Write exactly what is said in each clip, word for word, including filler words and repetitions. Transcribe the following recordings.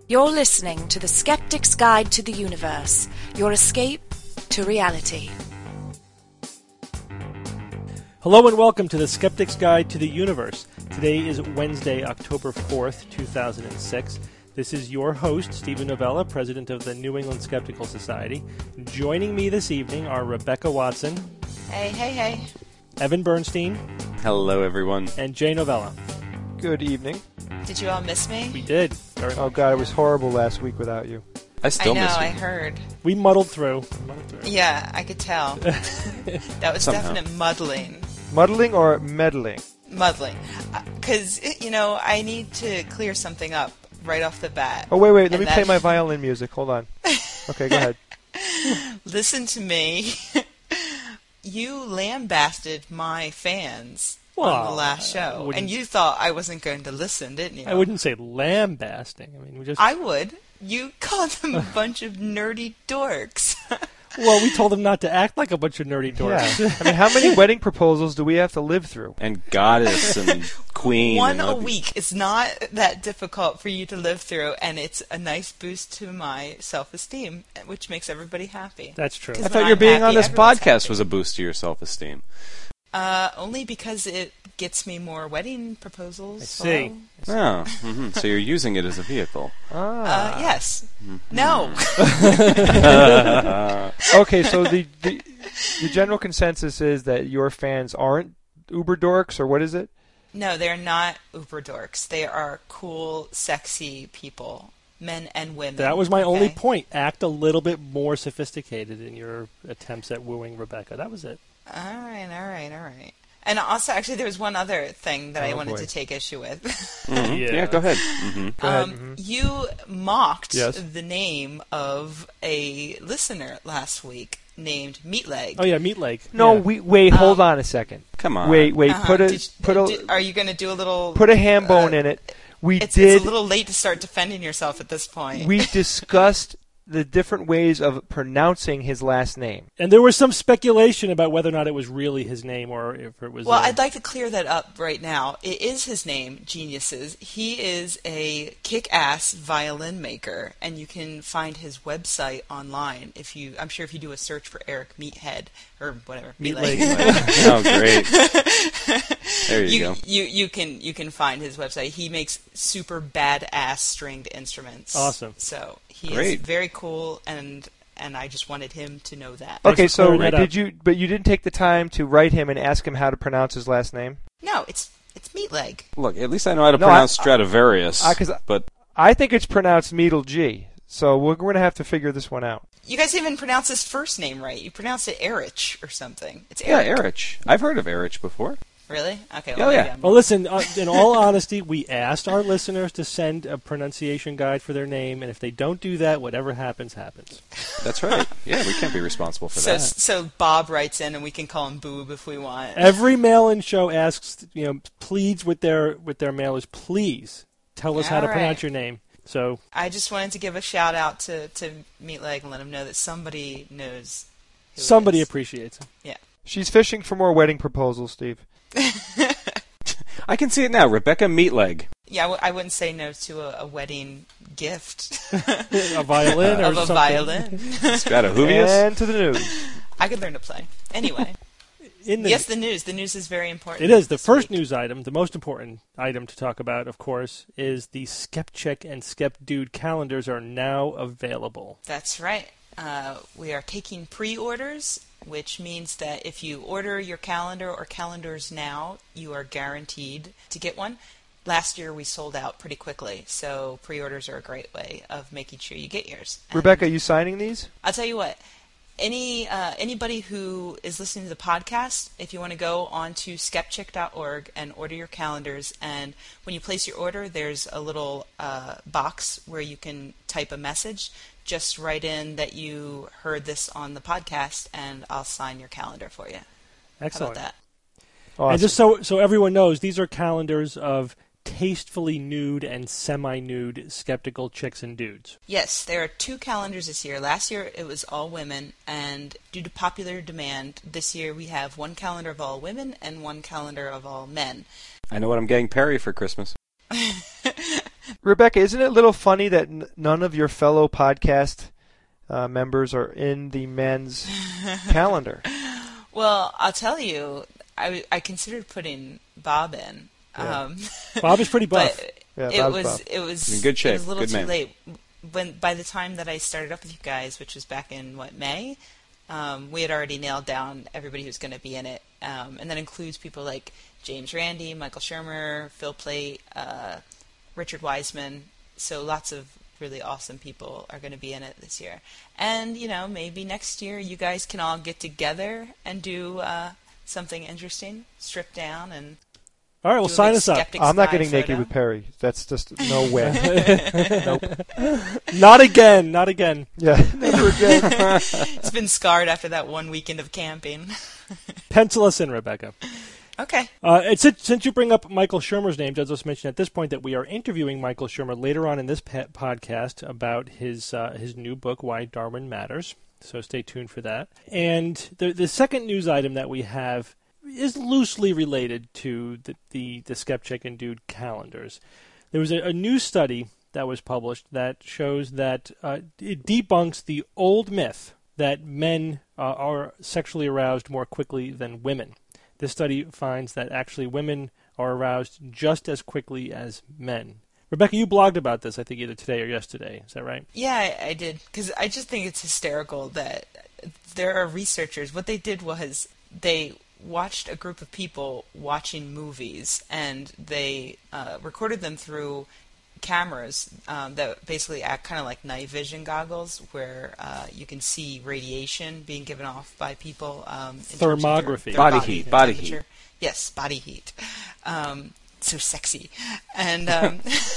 You're listening to The Skeptic's Guide to the Universe, your escape to reality. Hello and welcome to The Skeptic's Guide to the Universe. Today is Wednesday, October fourth, two thousand six. This is your host, Stephen Novella, president of the New England Skeptical Society. Joining me this evening are Rebecca Watson. Hey, hey, hey. Evan Bernstein. Hello, everyone. And Jay Novella. Good evening. Did you all miss me? We did. Very Oh, much. God, it was horrible last week without you. I still I know, miss you. I heard. We muddled through. Muddled through. Yeah, I could tell. That was Somehow. definite muddling. Muddling or meddling? Muddling. Because, you know, I need to clear something up right off the bat. Oh, wait, wait. Let And me play that- my violin music. Hold on. Okay, go ahead. Listen to me. You lambasted my fans on Well, the last I show. wouldn't- And you thought I wasn't going to listen, didn't you? I wouldn't say lambasting. I mean, we just. I would. You called them a bunch of nerdy dorks. Well, we told them not to act like a bunch of nerdy Yeah. dorks. I mean, how many wedding proposals do we have to live through? And goddess and queen. One and a all- week is not that difficult for you to live through, and it's a nice boost to my self-esteem, which makes everybody happy. That's true. I 'Cause thought when you were I'm being happy, on this everyone's podcast happy. was a boost to your self-esteem. Uh, only because it gets me more wedding proposals. I see. Hello? Oh, hmm so you're using it as a vehicle. Ah. Uh, yes. No. Okay, so the, the the general consensus is that your fans aren't uber dorks, or what is it? No, they're not uber dorks. They are cool, sexy people, men and women. That was my only okay? point. Act a little bit more sophisticated in your attempts at wooing Rebecca. That was it. All right, all right, all right. And also, actually, there was one other thing that I Oh, wanted boy. to take issue with. Mhm. Yeah. Yeah. go ahead. hmm Go ahead. Um, Mhm. You mocked Yes. the name of a listener last week named Meatleg. Oh, yeah, Meat Leg. No, Yeah. we wait. Hold Um, on a second. Come on. Wait, wait. Uh-huh. Put a Did- put a did- are you going to do a little? put a ham bone uh, in it. We It's, did. it's a little late to start defending yourself at this point. We discussed the different ways of pronouncing his last name. And there was some speculation about whether or not it was really his name or if it was. Well, uh, I'd like to clear that up right now. It is his name, Geniuses. He is a kick-ass violin maker, and you can find his website online. If you, I'm sure if you do a search for Eric Meathead or whatever, Meat Meatleg. Leg. Oh, great. There you, you, go. you you can you can find his website. He makes super badass stringed instruments. Awesome. So he Great. is very cool, and and I just wanted him to know that. Thanks Okay, for so clearing that did up. you? But you didn't take the time to write him and ask him how to pronounce his last name. No, it's it's Meatleg. Look, at least I know how to No, pronounce I- Stradivarius. I- 'cause I- but I think it's pronounced Meadle G. So we're going to have to figure this one out. You guys even pronounce his first name right. You pronounced it Erich or something. It's yeah, Eric. Erich. I've heard of Erich before. Really? Okay. Oh, Well, maybe yeah. I'm Well, wrong. listen, uh, in all honesty, we asked our listeners to send a pronunciation guide for their name, and if they don't do that, whatever happens, happens. That's right. Yeah, we can't be responsible for So that. so Bob writes in, and we can call him Boob if we want. Every mail-in show asks, you know, pleads with their with their mailers, please tell us how to All pronounce right. your name. So I just wanted to give a shout out to to Meatleg and let him know that somebody knows. Who it somebody is. appreciates him. She's fishing for more wedding proposals, Steve. I can see it now. Rebecca Meatleg. Yeah, I, w- I wouldn't say no to a, a wedding gift A violin or of a something. violin. Stradahuvius. And to the news. I could learn to play. Anyway, In the, yes, the news. The news is very important. It is. The this first week. news item, the most important item to talk about, of course, is the SkepCheck and SkepDude calendars are now available. That's right. Uh, we are taking pre-orders, which means that if you order your calendar or calendars now, you are guaranteed to get one. Last year we sold out pretty quickly, so pre-orders are a great way of making sure you get yours. And Rebecca, you signing these? I'll tell you what. Any uh, anybody who is listening to the podcast, if you want to go on to skepchick dot org and order your calendars, and when you place your order, there's a little uh, box where you can type a message. Just write in that you heard this on the podcast, and I'll sign your calendar for you. Excellent. How about that? Awesome. And just so so everyone knows, these are calendars of tastefully nude and semi-nude skeptical chicks and dudes. Yes, there are two calendars this year. Last year it was all women, and due to popular demand, this year we have one calendar of all women and one calendar of all men. I know what I'm getting Perry for Christmas. Rebecca, isn't it a little funny that n- none of your fellow podcast uh, members are in the men's calendar? Well, I'll tell you, I, I considered putting Bob in. Yeah. Um, Bob is pretty buff. But Yeah, it Bob's was buff. it was In good shape. It was a little Good too man. late. When by the time that I started up with you guys, which was back in what May, um, we had already nailed down everybody who's going to be in it, um, and that includes people like James Randi, Michael Shermer, Phil Plait, uh, Richard Wiseman. So lots of really awesome people are going to be in it this year. And you know, maybe next year you guys can all get together and do uh, something interesting, strip down and. All right, well, do a sign big us up. Skeptics I'm not Guide getting naked photo. with Perry. That's just no way. Nope. Not again. Not again. Yeah, never again. It's been scarred after that one weekend of camping. Pencil us in, Rebecca. Okay. Uh, it's, since you bring up Michael Shermer's name, I'll just mention at this point that we are interviewing Michael Shermer later on in this pe- podcast about his uh, his new book, Why Darwin Matters. So stay tuned for that. And the the second news item that we have is loosely related to the the, the Skeptic and Dude calendars. There was a, a new study that was published that shows that uh, it debunks the old myth that men uh, are sexually aroused more quickly than women. This study finds that actually women are aroused just as quickly as men. Rebecca, you blogged about this, I think, either today or yesterday. Is that right? Yeah, I, I did. Because I just think it's hysterical that there are researchers. What they did was they watched a group of people watching movies, and they uh, recorded them through cameras um, that basically act kind of like night vision goggles, where uh, you can see radiation being given off by people. Um, in terms of their- Thermography. their Body heat, body heat. temperature. Yes, body heat. Um, so sexy, and um,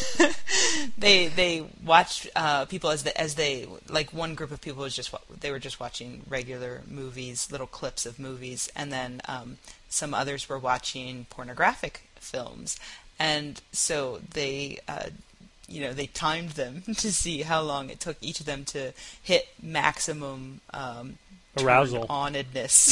they they watched uh, people as the, as they like one group of people was just wa- they were just watching regular movies, little clips of movies, and then um, some others were watching pornographic films, and so they. Uh, You know, they timed them to see how long it took each of them to hit maximum um, Arousal. onedness.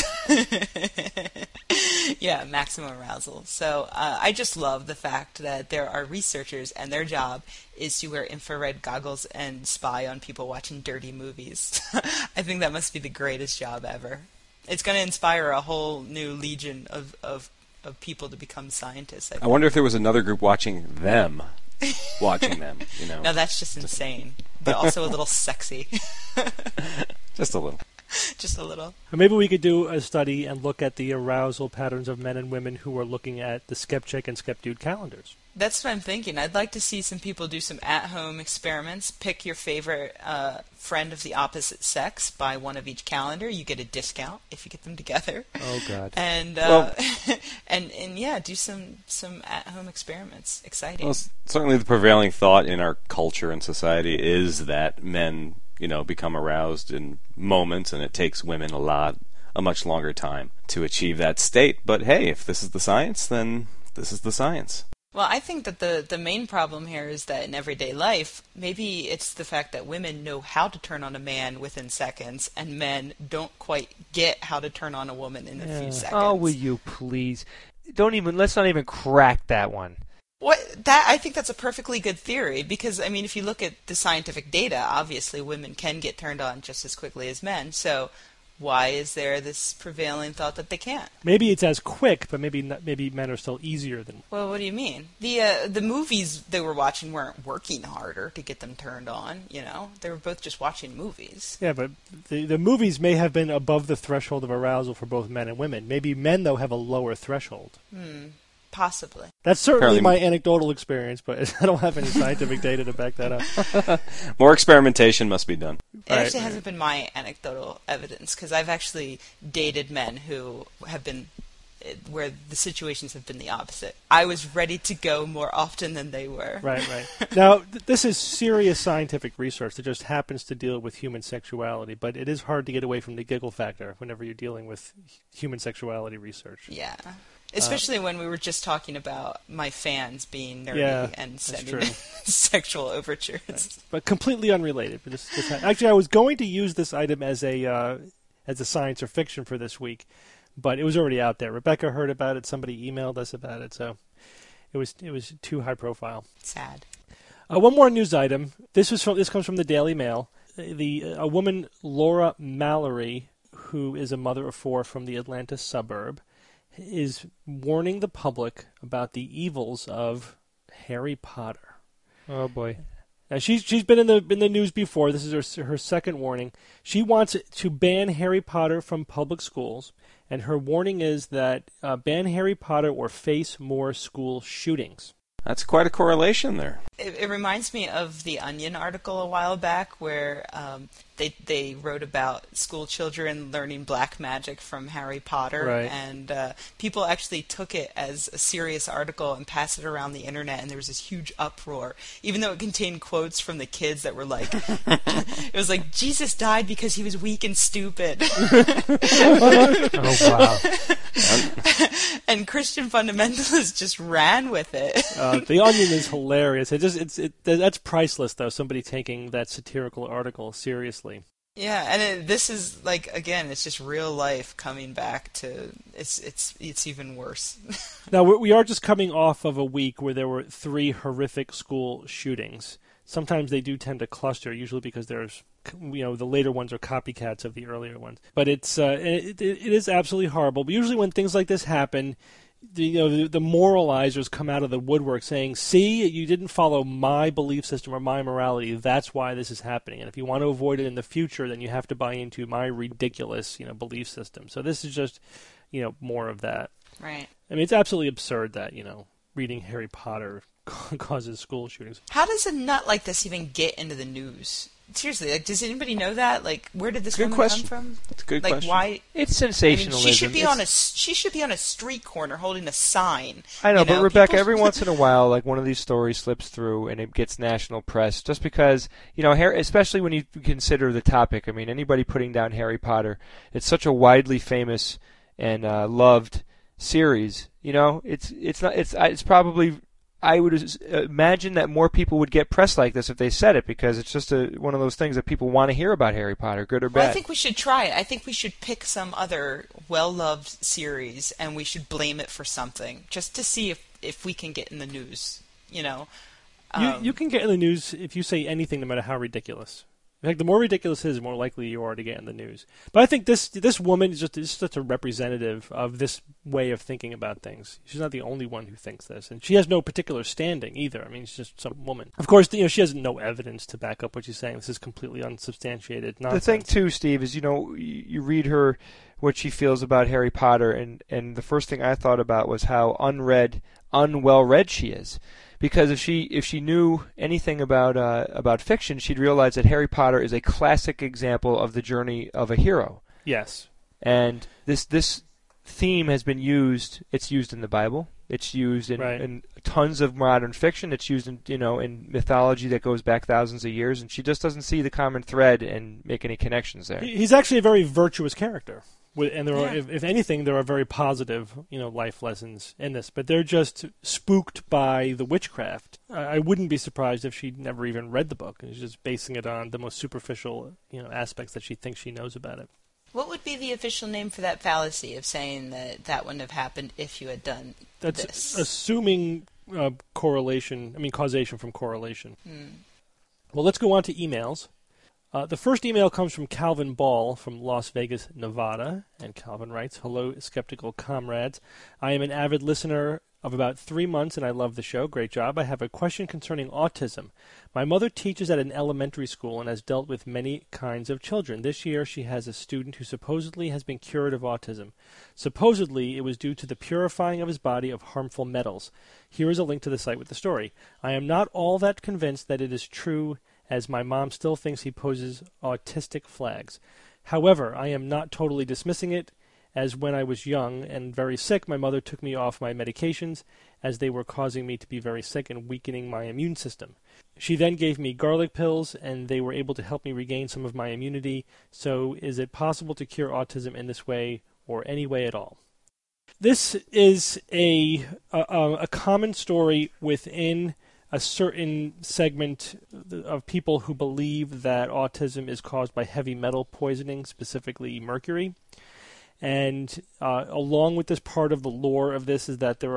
Yeah, maximum arousal. So uh, I just love the fact that there are researchers and their job is to wear infrared goggles and spy on people watching dirty movies. I think that must be the greatest job ever. It's going to inspire a whole new legion of, of, of people to become scientists. I I think. wonder if there was another group watching them, watching them. You know, Now that's just insane, but also a little sexy. just a little. Just a little. Or maybe we could do a study and look at the arousal patterns of men and women who are looking at the Skeptic and Skepdude calendars. That's what I'm thinking. I'd like to see some people do some at-home experiments. Pick your favorite uh, friend of the opposite sex, buy one of each calendar. You get a discount if you get them together. Oh God. And uh, and and yeah, do some some at-home experiments. Exciting. Well, s- certainly the prevailing thought in our culture and society is that men, you know, become aroused in moments, and it takes women a lot, a much longer time to achieve that state. But hey, if this is the science, then this is the science. Well, I think that the, the main problem here is that in everyday life, maybe it's the fact that women know how to turn on a man within seconds, and men don't quite get how to turn on a woman in a Yeah. few seconds. Oh, will you please? Don't even. Let's not even crack that one. What that I think that's a perfectly good theory, because I mean, if you look at the scientific data, obviously women can get turned on just as quickly as men. So why is there this prevailing thought that they can't? Maybe it's as quick, but maybe not, maybe men are still easier than. Well, what do you mean? The uh, the movies they were watching weren't working harder to get them turned on. You know, they were both just watching movies. Yeah, but the the movies may have been above the threshold of arousal for both men and women. Maybe men though have a lower threshold. Hmm. Possibly. That's certainly Apparently- my anecdotal experience, but I don't have any scientific data to back that up. More experimentation must be done. It Right, actually right. hasn't been my anecdotal evidence, because I've actually dated men who have been where the situations have been the opposite. I was ready to go more often than they were. Right, right. Now, th- this is serious scientific research that just happens to deal with human sexuality, but it is hard to get away from the giggle factor whenever you're dealing with human sexuality research. Yeah. Especially when we were just talking about my fans being nerdy Yeah, and that's sending true. me sexual overtures. But completely unrelated. But this, this, actually, I was going to use this item as a uh, as a science or fiction for this week, but it was already out there. Rebecca heard about it. Somebody emailed us about it, so it was it was too high profile. Sad. Uh, one more news item. This was from, this comes from the Daily Mail. The a woman, Laura Mallory, who is a mother of four from the Atlanta suburb, is warning the public about the evils of Harry Potter. Oh boy. Now she's she's been in the in the news before. This is her her second warning. She wants to ban Harry Potter from public schools, and her warning is that uh, ban Harry Potter or face more school shootings. That's quite a correlation there. It, it reminds me of the Onion article a while back where um, they they wrote about school children learning black magic from Harry Potter, right. and uh, people actually took it as a serious article and passed it around the internet, and there was this huge uproar, even though it contained quotes from the kids that were like, it was like, Jesus died because he was weak and stupid. Oh, wow. And Christian fundamentalists just ran with it. Uh, the Onion is hilarious. It just it's it that's priceless though. Somebody taking that satirical article seriously. Yeah, and it, this is like again, it's just real life coming back to it's it's it's even worse. Now we are just coming off of a week where there were three horrific school shootings. Sometimes they do tend to cluster, usually because there's, you know, the later ones are copycats of the earlier ones. But it's uh, it, it is absolutely horrible. But usually when things like this happen, the, you know, the, the moralizers come out of the woodwork saying, "See, you didn't follow my belief system or my morality. That's why this is happening. And if you want to avoid it in the future, then you have to buy into my ridiculous, you know, belief system." So this is just, you know, more of that. Right. I mean, it's absolutely absurd that, you know, reading Harry Potter causes school shootings. How does a nut like this even get into the news? Seriously, like, does anybody know that? Like, where did this Good woman question. come from? It's a good like, question. why? It's I mean, sensationalism. she should be It's- on a she should be on a street corner holding a sign. I know, you but Rebecca, People- every once in a while, like one of these stories slips through and it gets national press, just because, you know, Harry, especially when you consider the topic. I mean, anybody putting down Harry Potter, it's such a widely famous and uh, loved series. You know, it's it's not it's it's probably. I would imagine that more people would get press like this if they said it, because it's just a, one of those things that people want to hear about Harry Potter, good or bad. Well, I think we should try it. I think we should pick some other well-loved series and we should blame it for something, just to see if, if we can get in the news, you know. You Um, you can get in the news if you say anything, no matter how ridiculous. In fact, the more ridiculous it is, the more likely you are to get in the news. But I think this this woman is just is such a representative of this way of thinking about things. She's not the only one who thinks this, and she has no particular standing either. I mean, she's just some woman. Of course, you know, she has no evidence to back up what she's saying. This is completely unsubstantiated nonsense. The thing too, Steve, is, you know, you, you read her what she feels about Harry Potter, and and the first thing I thought about was how unread, unwell read she is. Because if she if she knew anything about uh, about fiction, she'd realize that Harry Potter is a classic example of the journey of a hero. Yes. And this this theme has been used. It's used in the Bible. It's used in, Right. in tons of modern fiction. It's used in, you know, in mythology that goes back thousands of years. And she just doesn't see the common thread and make any connections there. He- He's actually a very virtuous character. With- And there are, Yeah. if, if anything, there are very positive, you know, life lessons in this. But they're just spooked by the witchcraft. I, I wouldn't be surprised if she never even read the book and is just basing it on the most superficial, you know, aspects that she thinks she knows about it. What would be the official name for that fallacy of saying that that wouldn't have happened if you had done That's this? assuming uh, correlation. I mean, causation from correlation. Hmm. Well, let's go on to emails. Uh, the first email comes from Calvin Ball from Las Vegas, Nevada. And Calvin writes, "Hello, skeptical comrades. I am an avid listener of about three months, and I love the show. Great job. I have a question concerning autism. My mother teaches at an elementary school and has dealt with many kinds of children. This year she has a student who supposedly has been cured of autism. Supposedly it was due to the purifying of his body of harmful metals. Here is a link to the site with the story. I am not all that convinced that it is true, as my mom still thinks he poses autistic flags. However, I am not totally dismissing it, as when I was young and very sick, my mother took me off my medications, as they were causing me to be very sick and weakening my immune system. She then gave me garlic pills, and they were able to help me regain some of my immunity. So is it possible to cure autism in this way, or any way at all?" This is a a, a common story within a certain segment of people who believe that autism is caused by heavy metal poisoning, specifically mercury. And uh, along with this, part of the lore of this is that there are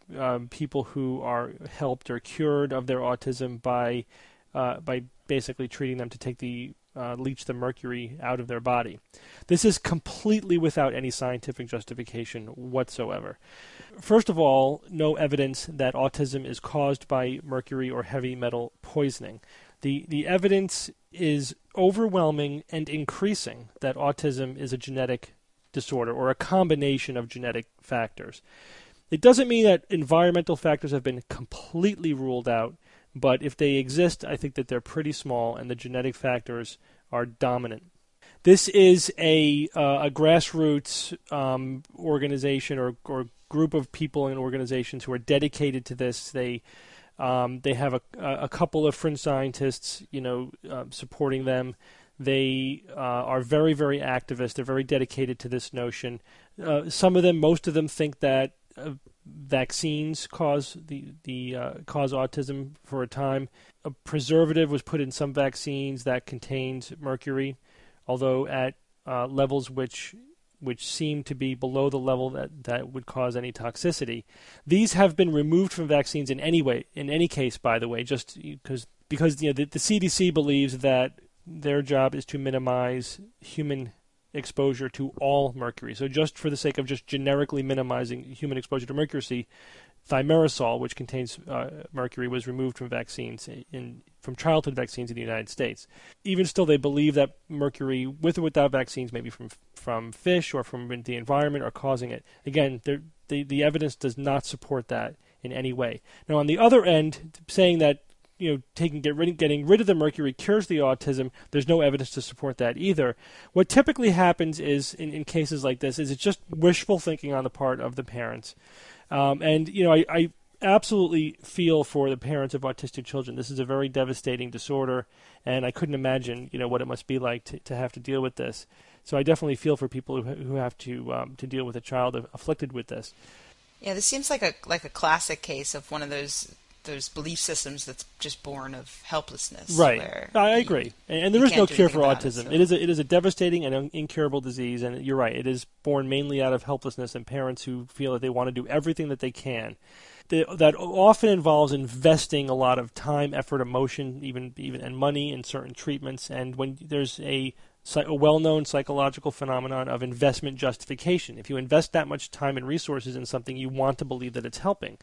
um, people who are helped or cured of their autism by uh, by basically treating them to take the uh, leach the mercury out of their body. This is completely without any scientific justification whatsoever. First of all, no evidence that autism is caused by mercury or heavy metal poisoning. The the evidence is overwhelming and increasing that autism is a genetic disorder or a combination of genetic factors. It doesn't mean that environmental factors have been completely ruled out, but if they exist, I think that they're pretty small and the genetic factors are dominant. This is a uh, a grassroots um, organization or, or group of people and organizations who are dedicated to this. They um, they have a, a couple of fringe scientists, you know, uh, supporting them. They uh, are very, very activist. They're very dedicated to this notion. Uh, some of them, most of them, think that uh, vaccines cause the the uh, cause autism for a time. A preservative was put in some vaccines that contained mercury, although at uh, levels which which seem to be below the level that, that would cause any toxicity. These have been removed from vaccines in any way, in any case, by the way, just because because you know the, the C D C believes that their job is to minimize human exposure to all mercury. So just for the sake of just generically minimizing human exposure to mercury, thimerosal, which contains uh, mercury, was removed from vaccines in from childhood vaccines in the United States. Even still, they believe that mercury, with or without vaccines, maybe from from fish or from the environment, are causing it. Again, the the evidence does not support that in any way. Now, on the other end, saying that you know, taking get rid, getting rid of the mercury cures the autism, there's no evidence to support that either. What typically happens is, in, in cases like this, is it's just wishful thinking on the part of the parents. Um, and, you know, I, I absolutely feel for the parents of autistic children. This is a very devastating disorder, and I couldn't imagine, you know, what it must be like to, to have to deal with this. So I definitely feel for people who, who have to um, to deal with a child afflicted with this. Yeah, this seems like a like a classic case of one of those those belief systems that's just born of helplessness. Right. Where I agree. you, and there is no cure for autism. It, so. it is a, it is a devastating and incurable disease, and you're right, it is born mainly out of helplessness and parents who feel that they want to do everything that they can. The, that often involves investing a lot of time, effort, emotion, even even and money in certain treatments, and when there's a a well-known psychological phenomenon of investment justification. If you invest that much time and resources in something, you want to believe that it's helping.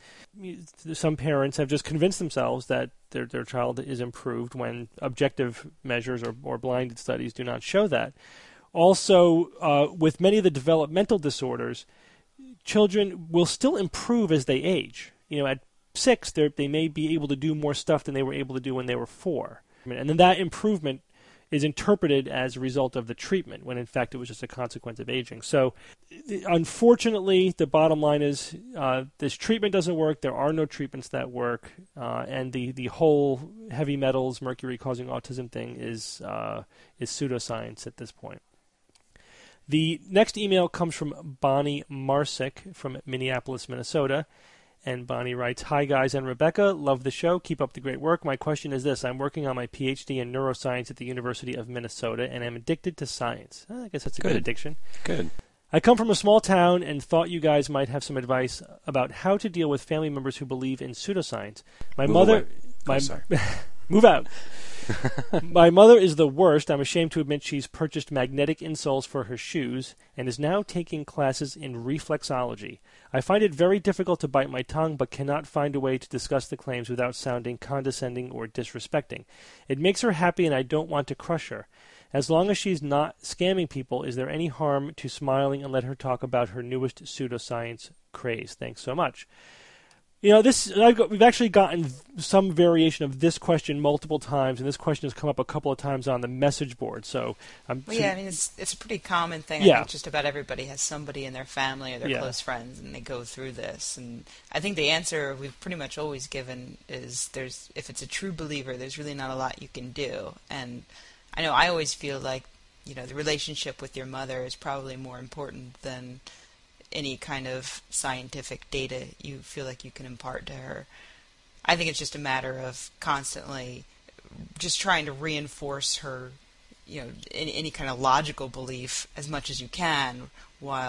Some parents have just convinced themselves that their their child is improved when objective measures or, or blinded studies do not show that. Also, uh, with many of the developmental disorders, children will still improve as they age. You know, at six, they may be able to do more stuff than they were able to do when they were four. And then that improvement is interpreted as a result of the treatment, when in fact it was just a consequence of aging. So, unfortunately, the bottom line is uh, this treatment doesn't work. There are no treatments that work, uh, and the, the whole heavy metals, mercury causing autism thing is uh, is pseudoscience at this point. The next email comes from Bonnie Marsick from Minneapolis, Minnesota. And Bonnie writes, "Hi guys and Rebecca, love the show, keep up the great work. My question is this, I'm working on my P H D in neuroscience at the University of Minnesota, and I'm addicted to science." I guess that's a good, good addiction. Good. I come from a small town and thought you guys might have some advice about how to deal with family members who believe in pseudoscience. My Move mother... Away. My, oh, sorry. Move out. My mother is the worst. I'm ashamed to admit she's purchased magnetic insoles for her shoes and is now taking classes in reflexology. I find it very difficult to bite my tongue, but cannot find a way to discuss the claims without sounding condescending or disrespecting. It makes her happy, and I don't want to crush her. As long as she's not scamming people, is there any harm to smiling and let her talk about her newest pseudoscience craze? Thanks so much. You know, this I've got, we've actually gotten some variation of this question multiple times, and this question has come up a couple of times on the message board. So, um, well, yeah, I mean, it's it's a pretty common thing. Yeah. I think just about everybody has somebody in their family or their yeah. close friends, and they go through this. And I think the answer we've pretty much always given is there's if it's a true believer, there's really not a lot you can do. And I know I always feel like, you know, the relationship with your mother is probably more important than any kind of scientific data you feel like you can impart to her. I think it's just a matter of constantly just trying to reinforce her, you know, any, any kind of logical belief as much as you can, while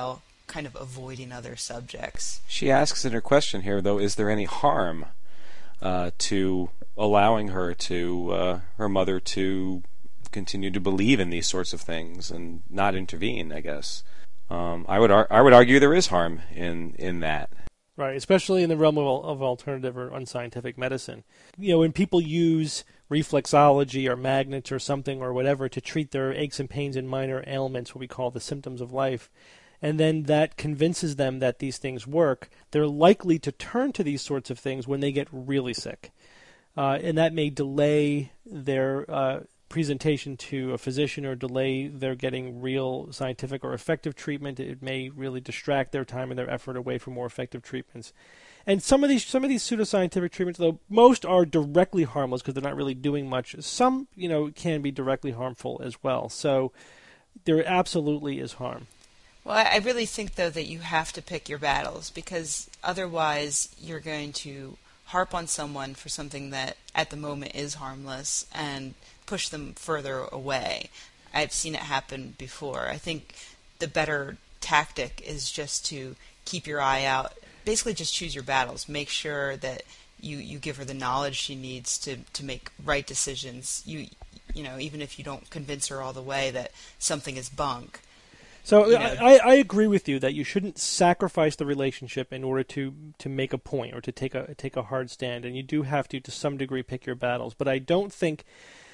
kind of avoiding other subjects. She asks in her question here, though, is there any harm uh, to allowing her to, uh, her mother to continue to believe in these sorts of things and not intervene, I guess. Um, I would ar- I would argue there is harm in, in that. Right, especially in the realm of, of alternative or unscientific medicine. You know, when people use reflexology or magnets or something or whatever to treat their aches and pains and minor ailments, what we call the symptoms of life, and then that convinces them that these things work, they're likely to turn to these sorts of things when they get really sick. Uh, and that may delay their uh, presentation to a physician or delay their getting real scientific or effective treatment. It may really distract their time and their effort away from more effective treatments. And some of these some of these pseudoscientific treatments, though, most are directly harmless because they're not really doing much. Some, you know, can be directly harmful as well. So there absolutely is harm. Well, I really think, though, that you have to pick your battles, because otherwise you're going to harp on someone for something that at the moment is harmless and push them further away. I've seen it happen before. I think the better tactic is just to keep your eye out. Basically just choose your battles. Make sure that you, you give her the knowledge she needs to, to make right decisions. You you know, even if you don't convince her all the way that something is bunk. So you know. I, I agree with you that you shouldn't sacrifice the relationship in order to, to make a point or to take a take a hard stand, and you do have to, to some degree, pick your battles. But I don't think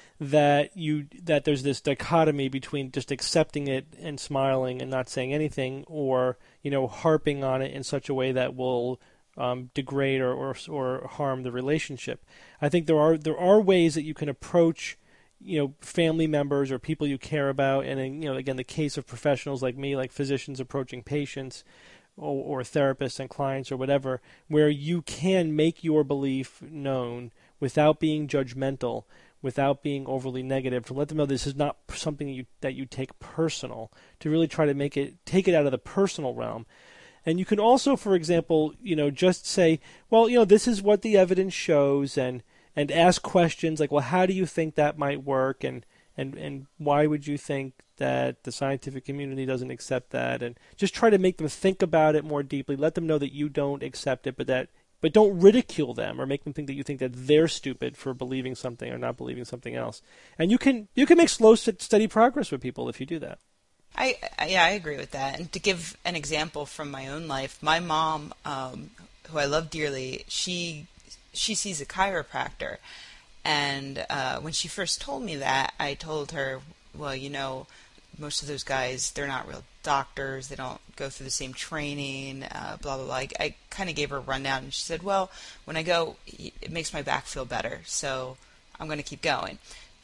that you that there's this dichotomy between just accepting it and smiling and not saying anything, or you know harping on it in such a way that will um, degrade or, or or harm the relationship. I think there are there are ways that you can approach you know, family members or people you care about, and in, you know, again, the case of professionals like me, like physicians approaching patients, or, or therapists and clients or whatever, where you can make your belief known without being judgmental, without being overly negative, to let them know this is not something you, that you take personal, to really try to make it, take it out of the personal realm. And you can also, for example, you know, just say, well, you know, this is what the evidence shows, and and ask questions like, well, how do you think that might work, and, and, and why would you think that the scientific community doesn't accept that? And just try to make them think about it more deeply. Let them know that you don't accept it, but that but don't ridicule them or make them think that you think that they're stupid for believing something or not believing something else. And you can you can make slow, steady progress with people if you do that. I, I yeah, I agree with that. And to give an example from my own life, my mom, um, who I love dearly, she she sees a chiropractor, and uh, when she first told me that, I told her, well, you know, most of those guys, they're not real doctors, they don't go through the same training, uh, blah, blah, blah. I, I kind of gave her a rundown, and she said, well, when I go, it makes my back feel better, so I'm going to keep going.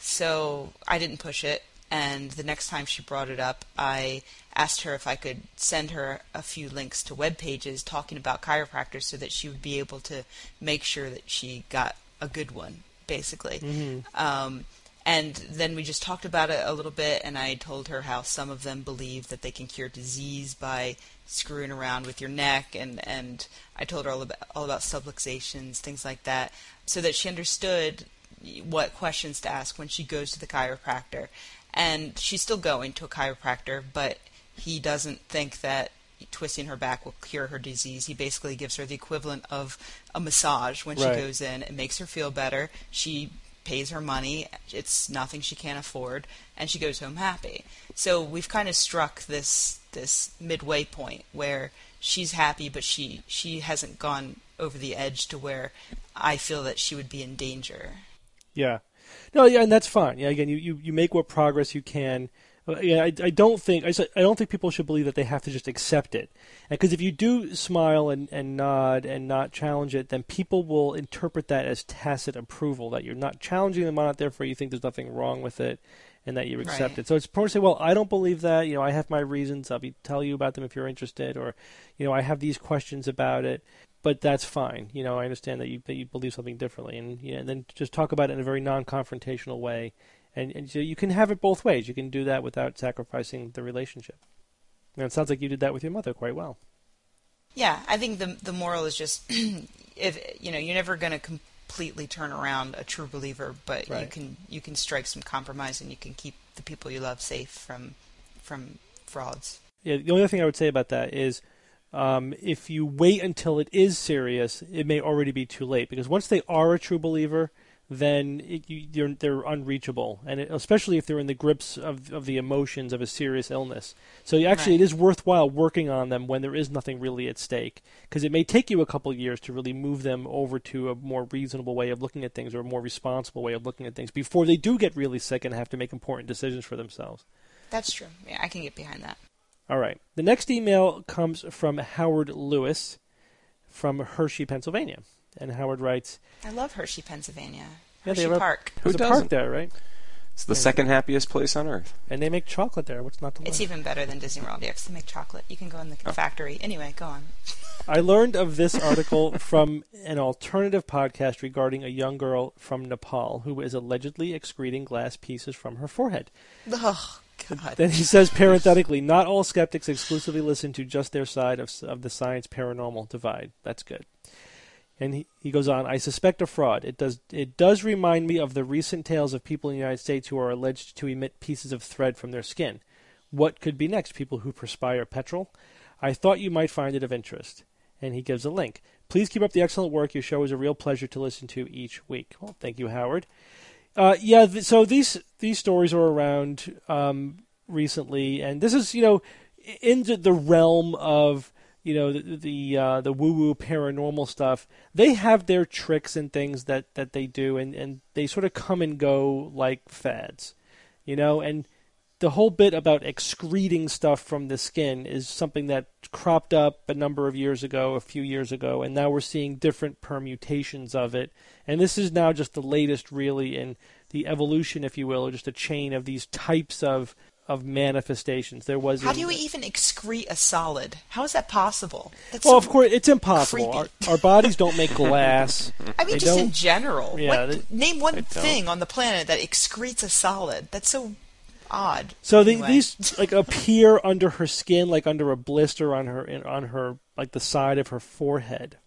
So I didn't push it, and the next time she brought it up, I asked her if I could send her a few links to web pages talking about chiropractors so that she would be able to make sure that she got a good one, basically. Mm-hmm. Um, and then we just talked about it a little bit, and I told her how some of them believe that they can cure disease by screwing around with your neck, and, and I told her all about, all about subluxations, things like that, so that she understood what questions to ask when she goes to the chiropractor. And she's still going to a chiropractor, but he doesn't think that twisting her back will cure her disease. He basically gives her the equivalent of a massage when right. she goes in. It makes her feel better. She pays her money. It's nothing she can't afford, and she goes home happy. So we've kind of struck this this midway point where she's happy, but she, she hasn't gone over the edge to where I feel that she would be in danger. Yeah. No, yeah, and that's fine. Yeah, again, you, you, you make what progress you can. Uh, yeah, I, I don't think I, I don't think people should believe that they have to just accept it. Because if you do smile and, and nod and not challenge it, then people will interpret that as tacit approval, that you're not challenging them on it, therefore you think there's nothing wrong with it, and that you accept right. it. So it's important to say, well, I don't believe that. You know, I have my reasons. I'll be tell you about them if you're interested, or, you know, I have these questions about it. But that's fine. You know, I understand that you that you believe something differently, and, you know, and then just talk about it in a very non-confrontational way, and, and so you can have it both ways. You can do that without sacrificing the relationship. And it sounds like you did that with your mother quite well. Yeah, I think the the moral is just if you know you're never going to completely turn around a true believer, but right. you can you can strike some compromise, and you can keep the people you love safe from from frauds. Yeah, the only other thing I would say about that is um, if you wait until it is serious, it may already be too late. Because once they are a true believer, then it, you, you're, they're unreachable, and it, especially if they're in the grips of, of the emotions of a serious illness. So actually, Right. it is worthwhile working on them when there is nothing really at stake, because it may take you a couple of years to really move them over to a more reasonable way of looking at things or a more responsible way of looking at things before they do get really sick and have to make important decisions for themselves. That's true. Yeah, I can get behind that. All right. The next email comes from Howard Lewis from Hershey, Pennsylvania. And Howard writes, I love Hershey, Pennsylvania. Yeah, they Hershey have a- Park. Who there's a park doesn't? there, right? It's the second happiest place on earth. And they make chocolate there. What's not to It's like? even better than Disney World. Yes, they make chocolate. You can go in the Oh. factory. Anyway, go on. I learned of this article from an alternative podcast regarding a young girl from Nepal who is allegedly excreting glass pieces from her forehead. Oh, God. Then he says parenthetically, not all skeptics exclusively listen to just their side of, of the science paranormal divide. That's good. And he, he goes on, I suspect a fraud. It does it does remind me of the recent tales of people in the United States who are alleged to emit pieces of thread from their skin. What could be next? People who perspire petrol? I thought you might find it of interest. And he gives a link. Please keep up the excellent work. Your show is a real pleasure to listen to each week. Well, thank you, Howard. Uh, yeah, th- so these these stories are around um, recently, and this is, you know, into the realm of, you know, the the, uh, the woo-woo paranormal stuff. They have their tricks and things that, that they do, and, and they sort of come and go like fads, you know, and the whole bit about excreting stuff from the skin is something that cropped up a number of years ago, a few years ago, and now we're seeing different permutations of it. And this is now just the latest, really, in the evolution, if you will, or just a chain of these types of of manifestations. There was How in- do you even excrete a solid? How is that possible? That's well, so of course, it's impossible. Our, creepy. our bodies don't make glass. I mean, They just in don't- general. Yeah, What, they- name one They don't. thing on the planet that excretes a solid. That's so odd. So the, Anyway. these like appear under her skin, like under a blister on her on her like the side of her forehead.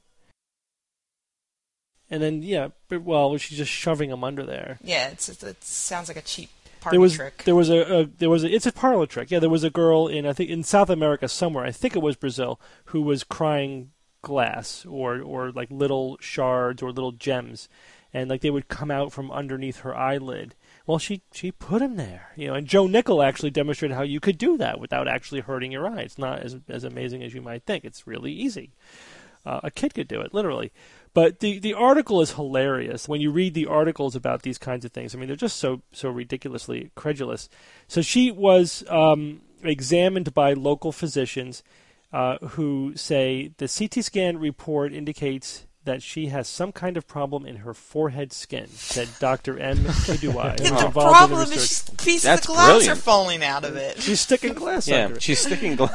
And then yeah, but, well, she's just shoving them under there. Yeah, it's, it sounds like a cheap party There was trick. there was a, a there was a, it's a parlor trick. Yeah, there was a girl in I think in South America somewhere. I think it was Brazil who was crying glass or or like little shards or little gems, and like they would come out from underneath her eyelid. Well, she she put them there, you know. And Joe Nickel actually demonstrated how you could do that without actually hurting your eye. It's not as as amazing as you might think. It's really easy. Uh, a kid could do it, literally. But the, the article is hilarious. When you read the articles about these kinds of things, I mean, they're just so so ridiculously credulous. So she was um, examined by local physicians uh, who say the C T scan report indicates that she has some kind of problem in her forehead skin, said Doctor M. Kiduai, who's the involved problem in the is research. just pieces That's of glass brilliant. are falling out of it. She's sticking glass Yeah, under it. she's sticking glass.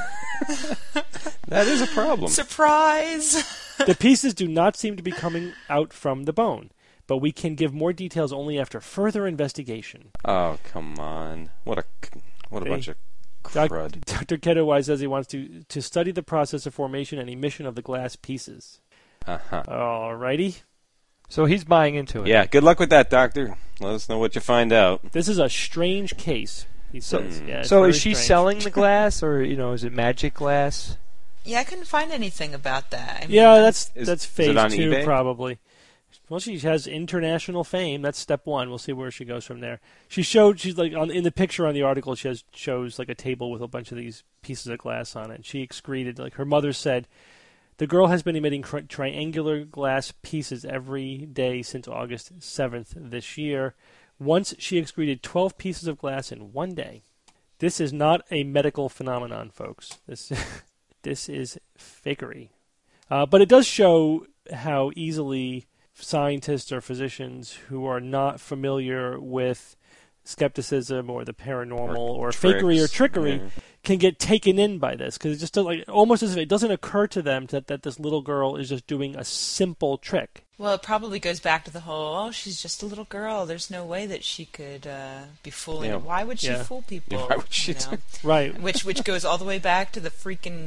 That is a problem. Surprise! The pieces do not seem to be coming out from the bone, but we can give more details only after further investigation. Oh, come on. What a what a Hey. bunch of Doc- crud. Doctor Kedawai says he wants to, to study the process of formation and emission of the glass pieces. Uh-huh. Alrighty. So he's buying into it. Yeah, good luck with that, doctor. Let us know what you find out. This is a strange case, he says. Yeah, it's So very is she strange. selling the glass, or you know, is it magic glass? Yeah, I couldn't find anything about that. I mean, Yeah, that's Is- that's is phase it on two, eBay? probably. Well, she has international fame. That's step one. We'll see where she goes from there. She showed she's like on in the picture on the article. She has shows like a table with a bunch of these pieces of glass on it. She excreted, like her mother said, the girl has been emitting tri- triangular glass pieces every day since August seventh this year. Once she excreted twelve pieces of glass in one day. This is not a medical phenomenon, folks. This this is fakery. Uh, but it does show how easily scientists or physicians who are not familiar with skepticism or the paranormal or, Or fakery or tricks, trickery yeah. can get taken in by this, because it just does, like almost as if it doesn't occur to them that, that this little girl is just doing a simple trick. Well, it probably goes back to the whole, oh, she's just a little girl. There's no way that she could uh, be fooling. Yeah. Why would she Yeah. fool people? Yeah, why would she you know? Right. Which which goes all the way back to the freaking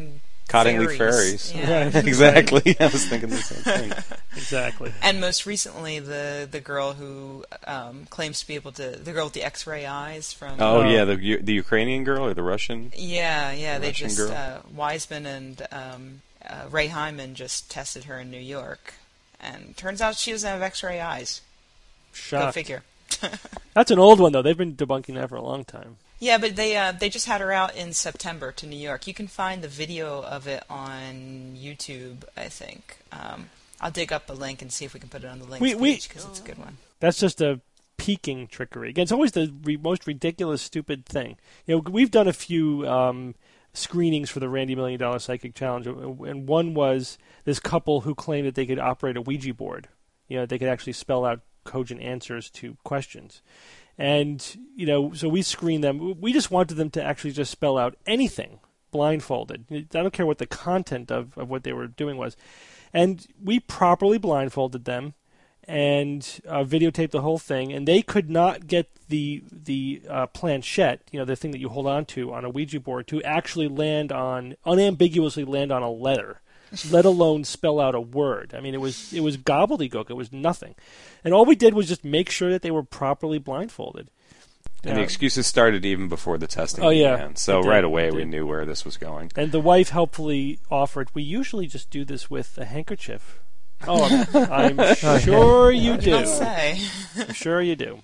Cottingley fairies. fairies. Yeah. Right. Exactly. I was thinking the same thing. Exactly. And most recently, the the girl who um, claims to be able to, the girl with the X-ray eyes from. Oh, Oh. yeah, the U- the Ukrainian girl or the Russian? Yeah, yeah. The They Russian just girl? uh, Wiseman and um, uh, Ray Hyman just tested her in New York, and turns out she doesn't have X-ray eyes. Go Shocked. figure. That's an old one, though. They've been debunking that for a long time. Yeah, but they uh, they just had her out in September to New York. You can find the video of it on YouTube, I think. Um, I'll dig up a link and see if we can put it on the links We- we- page because it's a good one. That's just a peaking trickery. Again, it's always the re- most ridiculous, stupid thing. You know, we've done a few um, screenings for the Randy Million Dollar Psychic Challenge, and one was this couple who claimed that they could operate a Ouija board. You know, they could actually spell out cogent answers to questions. And, you know, so we screened them. We just wanted them to actually just spell out anything blindfolded. I don't care what the content of, of what they were doing was. And we properly blindfolded them and uh, videotaped the whole thing. And they could not get the the uh, planchette, you know, the thing that you hold on to on a Ouija board, to actually land on, unambiguously land on a letter, let alone spell out a word. I mean, it was it was gobbledygook. It was nothing. And all we did was just make sure that they were properly blindfolded. And Uh, the excuses started even before the testing Oh, yeah. began. So It did. right away It we did. knew where this was going. And the wife helpfully offered, we usually just do this with a handkerchief. Oh, I'm, I'm sure you do. I'll say. I'm sure you do.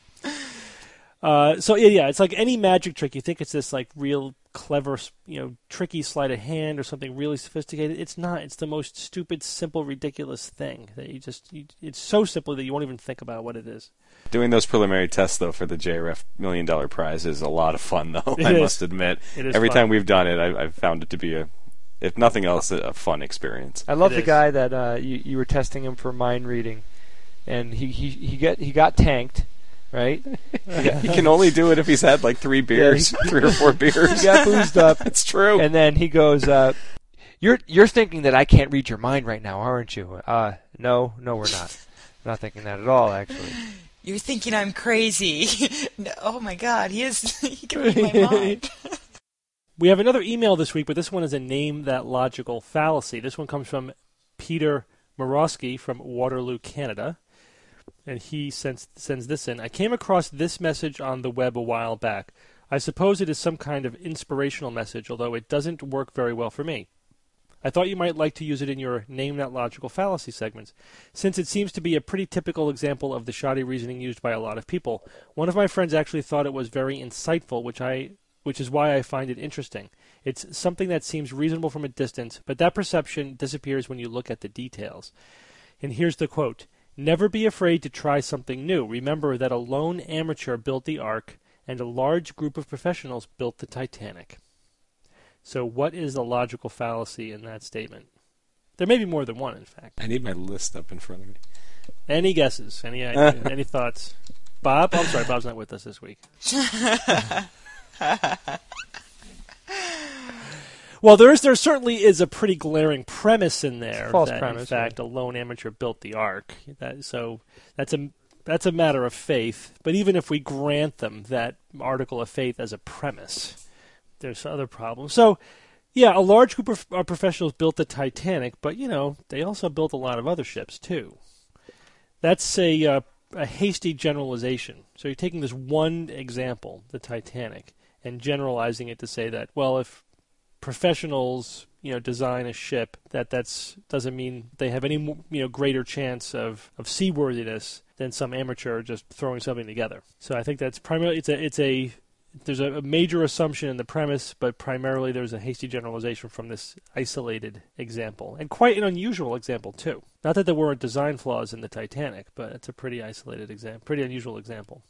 Uh, so yeah, yeah, it's like any magic trick. You think it's this like real clever, you know, tricky sleight of hand or something really sophisticated. It's not. It's the most stupid, simple, ridiculous thing that you just. You, it's so simple that you won't even think about what it is. Doing those preliminary tests, though, for the J R F Million Dollar Prize is a lot of fun, though, It I is. must admit. It is Every fun. time we've done it, I, I've found it to be, a, if nothing else, a, a fun experience. I love It the is. guy that uh, you you were testing him for mind reading, and he he he get he got tanked, right? He can only do it if he's had like three beers, he- three or four beers. He got boozed up, It's true. and then he goes, uh, "You're you're thinking that I can't read your mind right now, aren't you?" Uh, no, no, we're not. Not thinking that at all, actually. You're thinking I'm crazy. No, oh my God, he is. He can read my mind. We have another email this week, but this one is a name that logical fallacy. This one comes from Peter Morosky from Waterloo, Canada. And he sends, sends this in. I came across this message on the web a while back. I suppose it is some kind of inspirational message, although it doesn't work very well for me. I thought you might like to use it in your Name That Logical Fallacy segments, since it seems to be a pretty typical example of the shoddy reasoning used by a lot of people. One of my friends actually thought it was very insightful, which I, which is why I find it interesting. It's something that seems reasonable from a distance, but that perception disappears when you look at the details. And here's the quote. Never be afraid to try something new. Remember that a lone amateur built the Ark, and a large group of professionals built the Titanic. So what is the logical fallacy in that statement? There may be more than one, in fact. I need my list up in front of me. Any guesses? Any ideas? Any thoughts? Bob? I'm sorry, Bob's not with us this week. Well, there is there certainly is a pretty glaring premise in there. False that, premise, in fact, a lone amateur built the Ark. That, so that's a that's a matter of faith. But even if we grant them that article of faith as a premise, there's other problems. So, yeah, a large group of uh, professionals built the Titanic, but you know they also built a lot of other ships too. That's a uh, a hasty generalization. So you're taking this one example, the Titanic, and generalizing it to say that, well, if professionals, you know, design a ship, that that's doesn't mean they have any, you know, greater chance of, of seaworthiness than some amateur just throwing something together. So I think that's primarily it's a it's a there's a, a major assumption in the premise, but primarily there's a hasty generalization from this isolated example, and quite an unusual example too. Not that there weren't design flaws in the Titanic, but it's a pretty isolated example, pretty unusual example.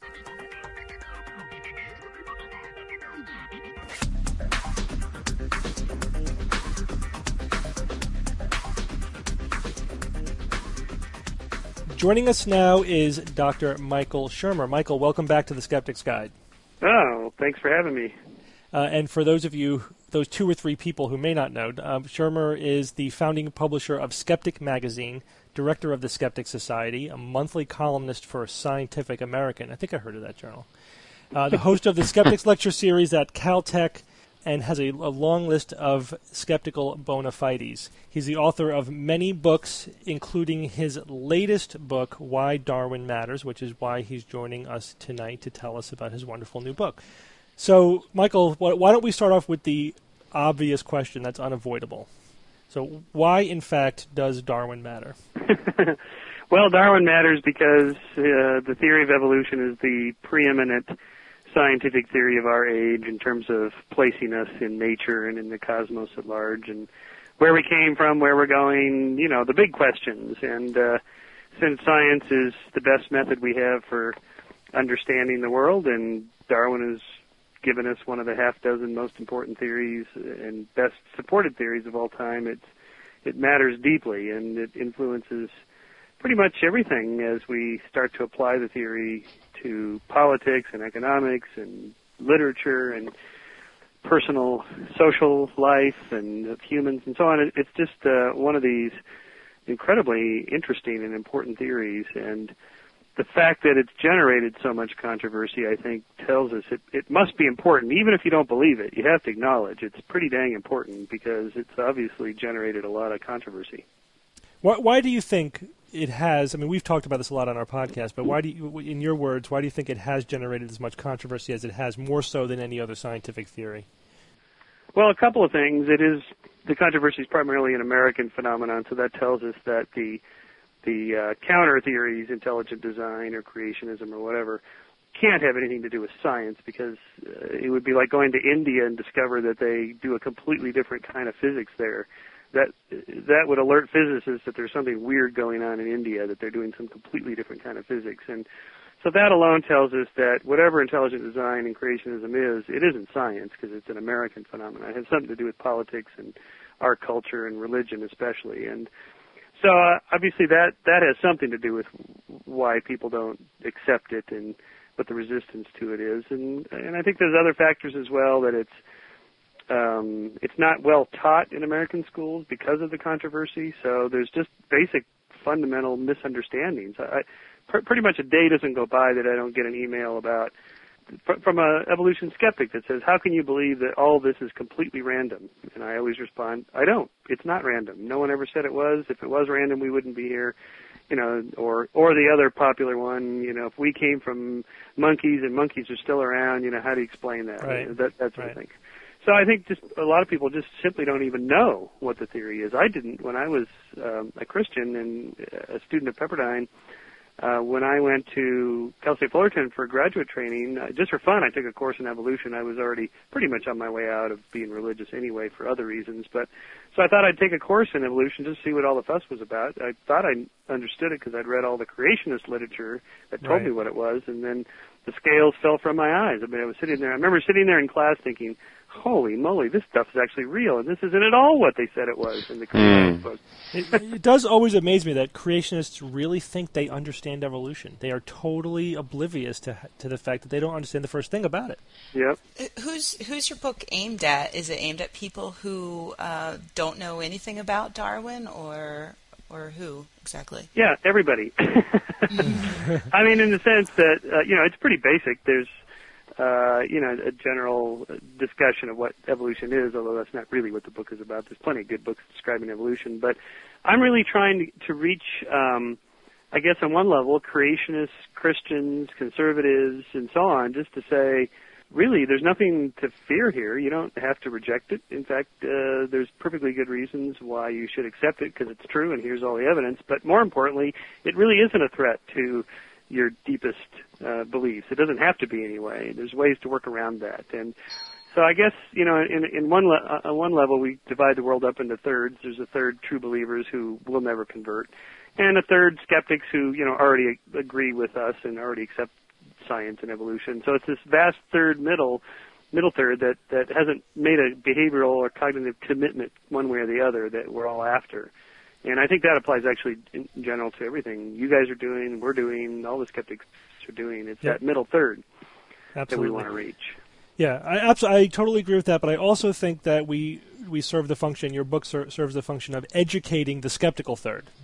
Joining us now is Doctor Michael Shermer. Michael, welcome back to the Skeptic's Guide. Oh, thanks for having me. Uh, and for those of you, those two or three people who may not know, um, Shermer is the founding publisher of Skeptic Magazine, director of the Skeptic Society, a monthly columnist for Scientific American. I think I heard of that journal. Uh, the host of the Skeptics Lecture Series at Caltech, and has a, a long list of skeptical bona fides. He's the author of many books, including his latest book, Why Darwin Matters, which is why he's joining us tonight to tell us about his wonderful new book. So, Michael, wh- why don't we start off with the obvious question that's unavoidable? So, why, in fact, does Darwin matter? Well, Darwin matters because uh, the theory of evolution is the preeminent scientific theory of our age in terms of placing us in nature and in the cosmos at large, and where we came from, where we're going, you know, the big questions. And uh, since science is the best method we have for understanding the world, and Darwin has given us one of the half dozen most important theories and best supported theories of all time, it's, it matters deeply, and it influences pretty much everything as we start to apply the theory to politics and economics and literature and personal social life and of humans and so on. It's just uh, one of these incredibly interesting and important theories, and the fact that it's generated so much controversy, I think, tells us it, it must be important. Even if you don't believe it, you have to acknowledge it's pretty dang important because it's obviously generated a lot of controversy. Why, why do you think it has, I mean, we've talked about this a lot on our podcast, but why do you, in your words, why do you think it has generated as much controversy as it has, more so than any other scientific theory? Well, a couple of things. It is, the controversy is primarily an American phenomenon, so that tells us that the the uh, counter theories, intelligent design or creationism or whatever, can't have anything to do with science, because uh, it would be like going to India and discover that they do a completely different kind of physics there. That that would alert physicists that there's something weird going on in India, that they're doing some completely different kind of physics. And so that alone tells us that whatever intelligent design and creationism is, it isn't science, because it's an American phenomenon. It has something to do with politics and our culture and religion especially. And so uh, obviously that, that has something to do with why people don't accept it and what the resistance to it is. And, and I think there's other factors as well, that it's Um, it's not well taught in American schools because of the controversy, so there's just basic fundamental misunderstandings. I, pr- pretty much a day doesn't go by that I don't get an email about fr- from an evolution skeptic that says, how can you believe that all this is completely random? And I always respond, I don't. It's not random. No one ever said it was. If it was random, we wouldn't be here. You know, or or the other popular one, you know, if we came from monkeys and monkeys are still around, you know, how do you explain that? Right. That, that sort right. of thing. So I think just a lot of people just simply don't even know what the theory is. I didn't when I was um, a Christian and a student at Pepperdine. Uh, when I went to Cal State Fullerton for graduate training, uh, just for fun, I took a course in evolution. I was already pretty much on my way out of being religious anyway for other reasons. But so I thought I'd take a course in evolution just to see what all the fuss was about. I thought I understood it because I'd read all the creationist literature that told Right. me what it was, and then the scales fell from my eyes. I mean, I was sitting there. I remember sitting there in class thinking, holy moly, this stuff is actually real, and this isn't at all what they said it was in the creationist Mm. book. It, it does always amaze me that creationists really think they understand evolution. They are totally oblivious to to the fact that they don't understand the first thing about it. Yep. Who's who's your book aimed at? Is it aimed at people who uh, don't know anything about Darwin, or or who exactly? Yeah, everybody. I mean, in the sense that, uh, you know, it's pretty basic. There's, uh, you know, a general discussion of what evolution is, although that's not really what the book is about. There's plenty of good books describing evolution. But I'm really trying to, to reach, um, I guess on one level, creationists, Christians, conservatives, and so on, just to say, really, there's nothing to fear here. You don't have to reject it. In fact, uh, there's perfectly good reasons why you should accept it, because it's true, and here's all the evidence. But more importantly, it really isn't a threat to your deepest uh, beliefs. It doesn't have to be anyway. There's ways to work around that. And so I guess, you know, in, in one le- on one level, we divide the world up into thirds. There's a third true believers who will never convert, and a third skeptics who, you know, already agree with us and already accept science and evolution. So it's this vast third middle middle third that, that hasn't made a behavioral or cognitive commitment one way or the other that we're all after. And I think that applies actually in general to everything you guys are doing, we're doing, all the skeptics are doing. It's Yep. that middle third Absolutely. that we want to reach. Yeah, I, abs- I totally agree with that, but I also think that we, we serve the function, your book ser- serves the function of educating the skeptical third.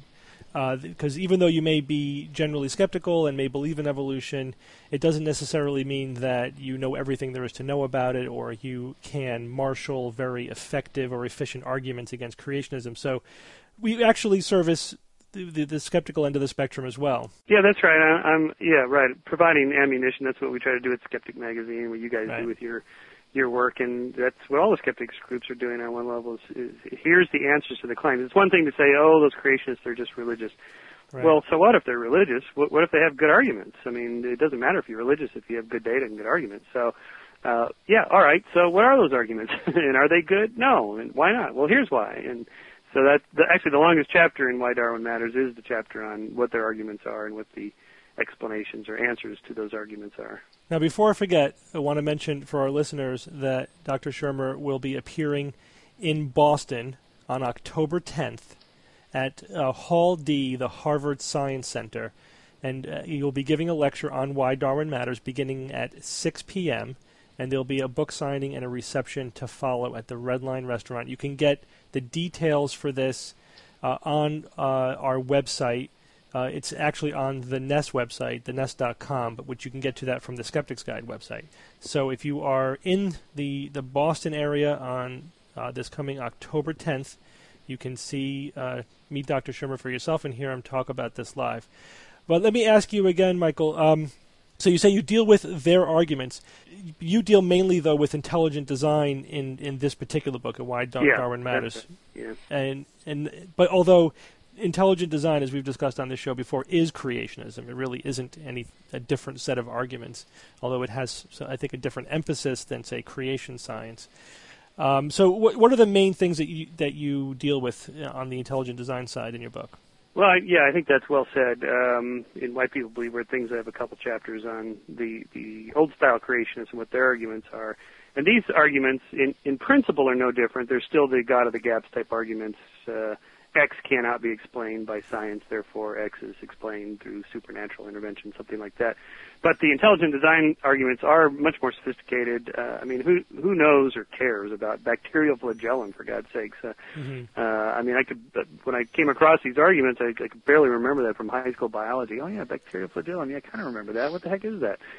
Because uh, even though you may be generally skeptical and may believe in evolution, it doesn't necessarily mean that you know everything there is to know about it, or you can marshal very effective or efficient arguments against creationism. So we actually service the, the, the skeptical end of the spectrum as well. Yeah, that's right. I, I'm yeah, right. Providing ammunition, that's what we try to do at Skeptic Magazine, what you guys right. do with your your work, and that's what all the skeptics groups are doing on one level. Is, is here's the answers to the claims. It's one thing to say, oh, those creationists, they're just religious. Right. Well, so what if they're religious? What, what if they have good arguments? I mean, it doesn't matter if you're religious if you have good data and good arguments. So, uh, yeah, all right. So what are those arguments? And are they good? No. And why not? Well, here's why. And so that the, actually the longest chapter in Why Darwin Matters is the chapter on what their arguments are and what the explanations or answers to those arguments are. Now, before I forget, I want to mention for our listeners that Doctor Shermer will be appearing in Boston on October tenth at uh, Hall D, the Harvard Science Center, and uh, you'll be giving a lecture on Why Darwin Matters beginning at six p.m., and there'll be a book signing and a reception to follow at the Red Line Restaurant. You can get the details for this uh, on uh, our website. Uh, it's actually on the N E S website, the N E S dot com, but which you can get to that from the Skeptics Guide website. So if you are in the, the Boston area on uh, this coming October tenth, you can see, uh, meet Doctor Shermer for yourself and hear him talk about this live. But let me ask you again, Michael. Um, so you say you deal with their arguments. You deal mainly, though, with intelligent design in, in this particular book, Why Dar- yeah, Darwin Matters. Yeah. And and but although intelligent design, as we've discussed on this show before, is creationism. It really isn't any a different set of arguments, although it has, I think, a different emphasis than, say, creation science. Um, so, what what are the main things that you that you deal with on the intelligent design side in your book? Well, I, yeah, I think that's well said. Um, in Why People Believe Weird Things, I have a couple chapters on the the old style creationists and what their arguments are. And these arguments, in in principle, are no different. They're still the God of the gaps type arguments. Uh, X cannot be explained by science, therefore X is explained through supernatural intervention, something like that. But the intelligent design arguments are much more sophisticated. Uh, I mean, who who knows or cares about bacterial flagellum, for God's sakes? Uh, mm-hmm. uh, I mean, I could uh, when I came across these arguments, I, I could barely remember that from high school biology. Oh, yeah, bacterial flagellum. Yeah, I kind of remember that. What the heck is that?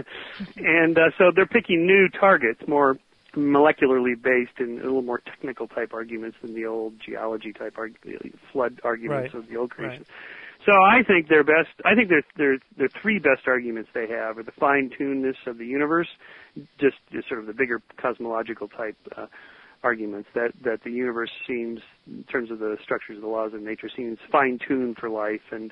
And uh, so they're picking new targets, more molecularly based and a little more technical type arguments than the old geology type arg- flood arguments right. of the old creation. Right. So I think their best, I think their their their three best arguments they have are the fine-tunedness of the universe, just, just sort of the bigger cosmological type uh, arguments that that the universe seems, in terms of the structures of the laws of nature, seems fine-tuned for life, and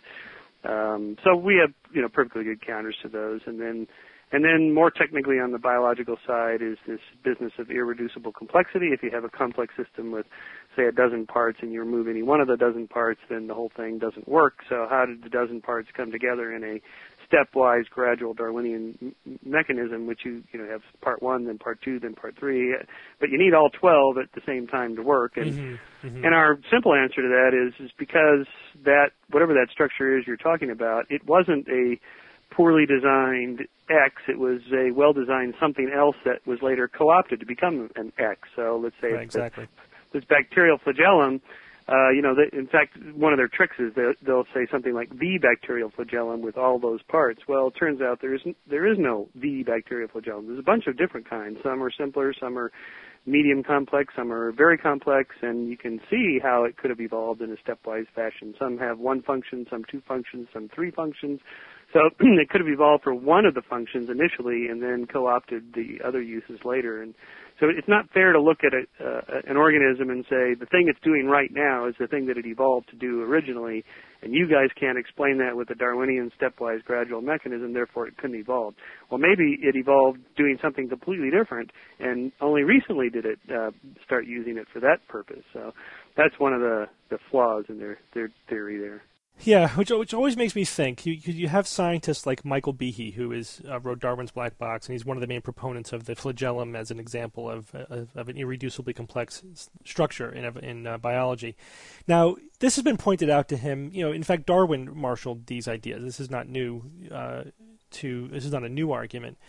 um, so we have you know perfectly good counters to those, and then. And then more technically on the biological side is this business of irreducible complexity. If you have a complex system with, say, a dozen parts and you remove any one of the dozen parts, then the whole thing doesn't work. So how did the dozen parts come together in a stepwise, gradual Darwinian m- mechanism, which you, you know, have part one, then part two, then part three. But you need all twelve at the same time to work. And, mm-hmm, mm-hmm. and our simple answer to that is, is because that, whatever that structure is you're talking about, it wasn't a poorly designed X, it was a well-designed something else that was later co-opted to become an X. So let's say right, exactly. this bacterial flagellum, uh, you know, they, in fact, one of their tricks is they'll, they'll say something like the bacterial flagellum with all those parts. Well, it turns out there is, there is no the bacterial flagellum. There's a bunch of different kinds. Some are simpler, some are medium complex, some are very complex, and you can see how it could have evolved in a stepwise fashion. Some have one function, some two functions, some three functions. So it could have evolved for one of the functions initially and then co-opted the other uses later. And so it's not fair to look at a, uh, an organism and say the thing it's doing right now is the thing that it evolved to do originally, and you guys can't explain that with a Darwinian stepwise gradual mechanism, therefore it couldn't evolve. Well, maybe it evolved doing something completely different, and only recently did it uh, start using it for that purpose. So that's one of the, the flaws in their, their theory there. Yeah, which which always makes me think. You you have scientists like Michael Behe, who is uh, wrote Darwin's Black Box, and he's one of the main proponents of the flagellum as an example of of, of an irreducibly complex structure in in uh, biology. Now, this has been pointed out to him. You know, in fact, Darwin marshaled these ideas. This is not new. Uh, to this is not a new argument.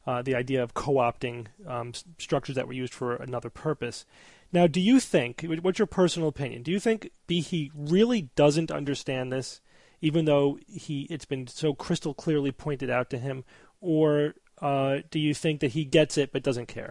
uh, the idea of co-opting um, s- structures that were used for another purpose. Now, do you think, what's your personal opinion, do you think Behe really doesn't understand this, even though he it's been so crystal clearly pointed out to him, or uh, do you think that he gets it but doesn't care?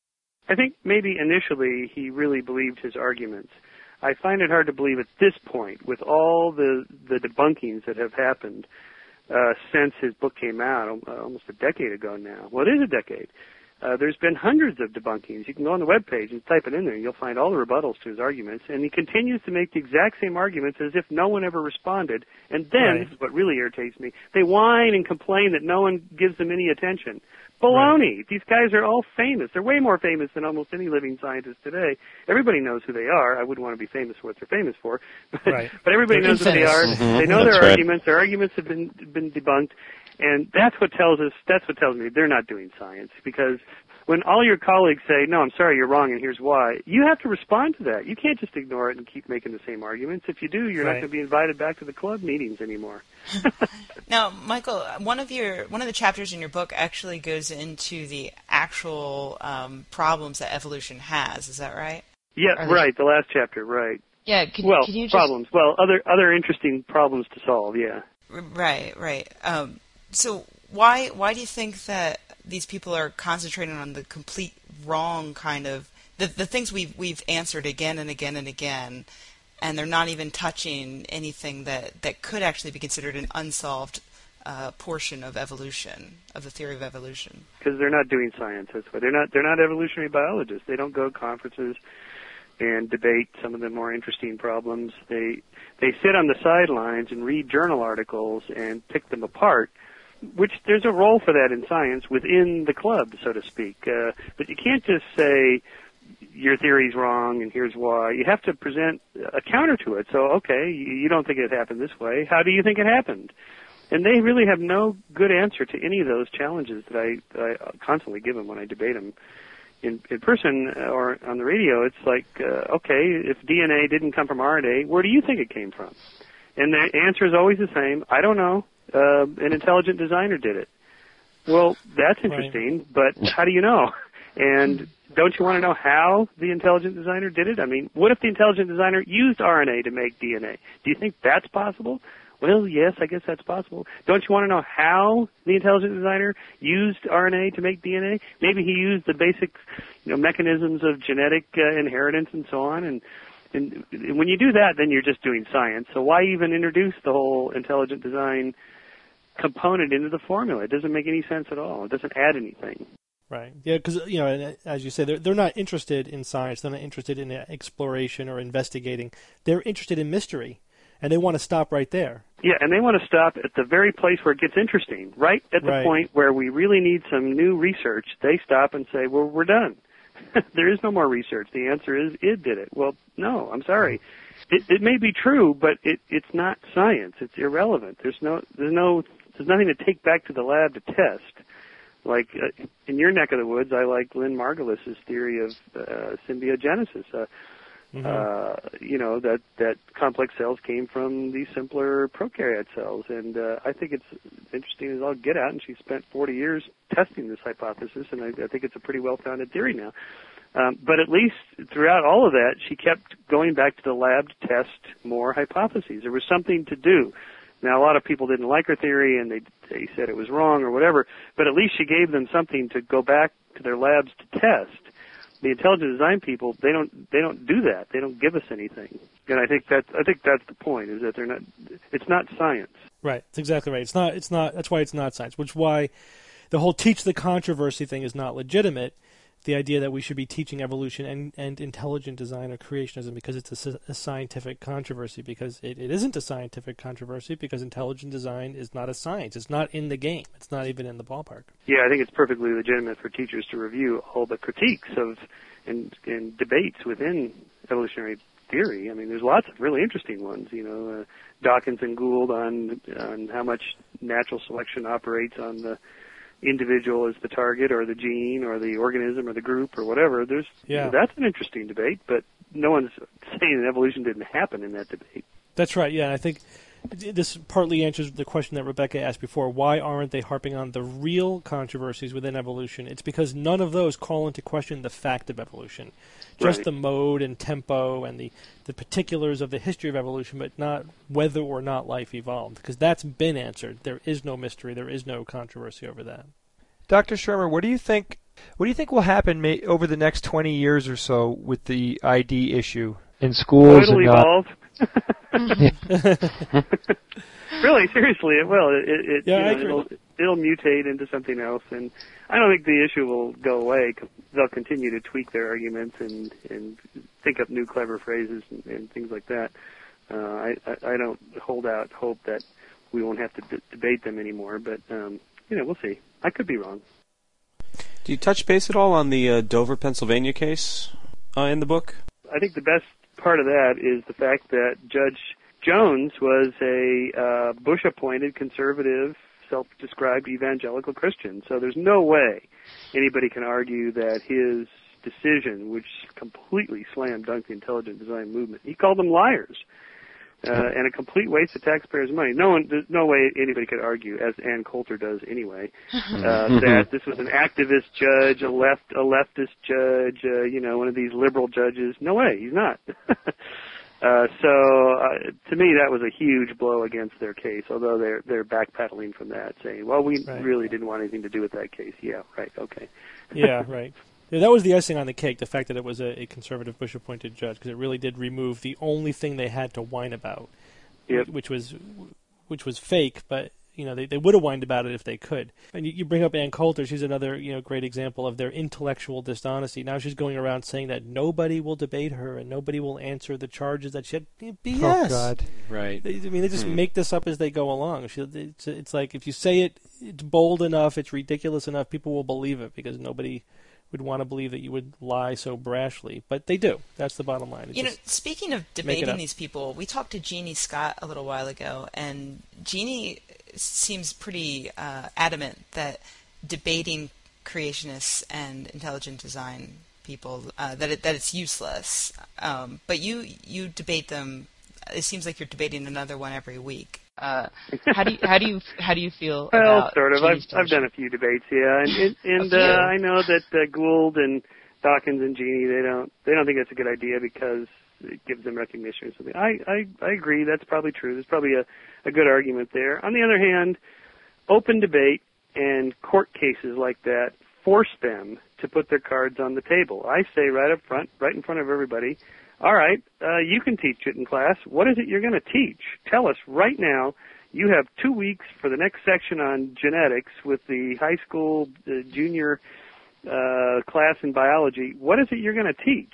I think maybe initially he really believed his arguments. I find it hard to believe at this point, with all the, the debunkings that have happened uh, since his book came out, almost a decade ago now. Well, it is a decade. Uh, there's been hundreds of debunkings. You can go on the webpage and type it in there, and you'll find all the rebuttals to his arguments. And he continues to make the exact same arguments as if no one ever responded. And then, right. This is what really irritates me, they whine and complain that no one gives them any attention. Baloney! Right. These guys are all famous. They're way more famous than almost any living scientist today. Everybody knows who they are. I wouldn't want to be famous for what they're famous for. But, right. but everybody they're knows infamous. who they are. Mm-hmm. They know That's their right. arguments. Their arguments have been been debunked. And that's what tells us, that's what tells me they're not doing science. Because when all your colleagues say, no, I'm sorry, you're wrong, and here's why, you have to respond to that. You can't just ignore it and keep making the same arguments. If you do, you're right. not going to be invited back to the club meetings anymore. Now, Michael, one of your one of the chapters in your book actually goes into the actual um, problems that evolution has. Is that right? Yeah, Are right. The last chapter, right. Yeah. Can, well, can you just... problems. Well, other other interesting problems to solve. Yeah. Right, right. Um, so why why do you think that these people are concentrating on the complete wrong kind of the the things we've we've answered again and again and again, and they're not even touching anything that, that could actually be considered an unsolved uh, portion of evolution, of the theory of evolution? Because they're not doing science. That's why they're not they're not evolutionary biologists. They don't go to conferences and debate some of the more interesting problems. They they sit on the sidelines and read journal articles and pick them apart, which there's a role for that in science within the club, so to speak. Uh, but you can't just say your theory's wrong and here's why. You have to present a counter to it. So, okay, you don't think it happened this way. How do you think it happened? And they really have no good answer to any of those challenges that I, that I constantly give them when I debate them. In, in person or on the radio, it's like, uh, okay, if D N A didn't come from R N A, where do you think it came from? And the answer is always the same. I don't know. Uh, an intelligent designer did it. Well, that's interesting, right. But how do you know? And don't you want to know how the intelligent designer did it? I mean, what if the intelligent designer used R N A to make D N A? Do you think that's possible? Well, yes, I guess that's possible. Don't you want to know how the intelligent designer used R N A to make D N A? Maybe he used the basic, you know, mechanisms of genetic uh, inheritance and so on. And, and when you do that, then you're just doing science. So why even introduce the whole intelligent design component into the formula? It doesn't make any sense at all. It doesn't add anything. Right. Yeah, because, you know, as you say, they're, they're not interested in science. They're not interested in exploration or investigating. They're interested in mystery, and they want to stop right there. Yeah, and they want to stop at the very place where it gets interesting, right at the right. point where we really need some new research. They stop and say, well, we're done. There is no more research. The answer is it did it. Well, no, I'm sorry. It, it may be true, but it, it's not science. It's irrelevant. There's no, there's no, there's nothing to take back to the lab to test. Like uh, in your neck of the woods, I like Lynn Margulis's theory of uh, symbiogenesis. Uh, mm-hmm. uh, you know that that complex cells came from these simpler prokaryote cells, and uh, I think it's interesting as all get out. And she spent forty years testing this hypothesis, and I, I think it's a pretty well-founded theory now. Um, but at least throughout all of that, she kept going back to the lab to test more hypotheses. There was something to do. Now, a lot of people didn't like her theory, and they they said it was wrong or whatever, but at least she gave them something to go back to their labs to test. The intelligent design people, they don't they don't do that. They don't give us anything. And I think that's I think that's the point, is that they're not it's not science. Right. That's exactly right. It's not it's not that's why it's not science, which is why the whole teach the controversy thing is not legitimate. The idea that we should be teaching evolution and, and intelligent design or creationism because it's a, a scientific controversy, because it, it isn't a scientific controversy, because intelligent design is not a science. It's not in the game. It's not even in the ballpark. Yeah, I think it's perfectly legitimate for teachers to review all the critiques of and, and debates within evolutionary theory. I mean, there's lots of really interesting ones, you know, uh, Dawkins and Gould on on how much natural selection operates on the individual as the target, or the gene, or the organism, or the group, or whatever. There's yeah. That's an interesting debate, but no one's saying that evolution didn't happen in that debate. That's right. Yeah, I think this partly answers the question that Rebecca asked before. Why aren't they harping on the real controversies within evolution? It's because none of those call into question the fact of evolution. Just Right. the mode and tempo and the, the particulars of the history of evolution, but not whether or not life evolved, because that's been answered. There is no mystery. There is no controversy over that. Doctor Shermer, what do you think? What do you think will happen may, over the next twenty years or so with the I D issue in schools? It'll and uh, evolve. Really, seriously, it will. It, it, Yeah, you know, I agree. it'll, it'll mutate into something else, and I don't think the issue will go away. They'll continue to tweak their arguments and, and think up new clever phrases and, and things like that. Uh, I, I, I don't hold out hope that we won't have to d- debate them anymore, but um, you know, we'll see. I could be wrong. Do you touch base at all on the uh, Dover, Pennsylvania case uh, in the book? I think the best part of that is the fact that Judge Jones was a uh, Bush-appointed conservative, self-described evangelical Christian. So there's no way anybody can argue that his decision, which completely slammed dunk the intelligent design movement, he called them liars uh, and a complete waste of taxpayers' money. No one, there's no way anybody could argue, as Ann Coulter does anyway, uh, that this was an activist judge, a left, a leftist judge, uh, you know, one of these liberal judges. No way, he's not. Uh, so, uh, to me, that was a huge blow against their case, although they're they're backpedaling from that, saying, well, we Right. really didn't want anything to do with that case. Yeah, right, okay. Yeah, right. Yeah, that was the icing on the cake, the fact that it was a, a conservative Bush-appointed judge, because it really did remove the only thing they had to whine about, Yep. which was which was fake, but you know they, they would have whined about it if they could. And you, you bring up Ann Coulter; she's another you know great example of their intellectual dishonesty. Now she's going around saying that nobody will debate her and nobody will answer the charges that she had. B S. Oh God! Right. They, I mean, they just Hmm. make this up as they go along. She, it's, it's like if you say it, it's bold enough, it's ridiculous enough, people will believe it because nobody would want to believe that you would lie so brashly. But they do. That's the bottom line. It's You know, just- speaking of make it debating up. these people, we talked to Jeannie Scott a little while ago, and Jeannie seems pretty uh, adamant that debating creationists and intelligent design people uh, that it, that it's useless. Um, but you you debate them. It seems like you're debating another one every week. Uh, how do you how do you how do you feel Well, about sort of. I've, Jeannie's I've done a few debates, yeah, and and, and A few. uh, I know that uh, Gould and Dawkins and Genie they don't they don't think that's a good idea because it gives them recognition or something. I I, I agree. That's probably true. There's probably a, a good argument there. On the other hand, open debate and court cases like that force them to put their cards on the table. I say right up front, right in front of everybody, all right, uh, you can teach it in class. What is it you're going to teach? Tell us right now. You have two weeks for the next section on genetics with the high school uh, junior uh, class in biology. What is it you're going to teach?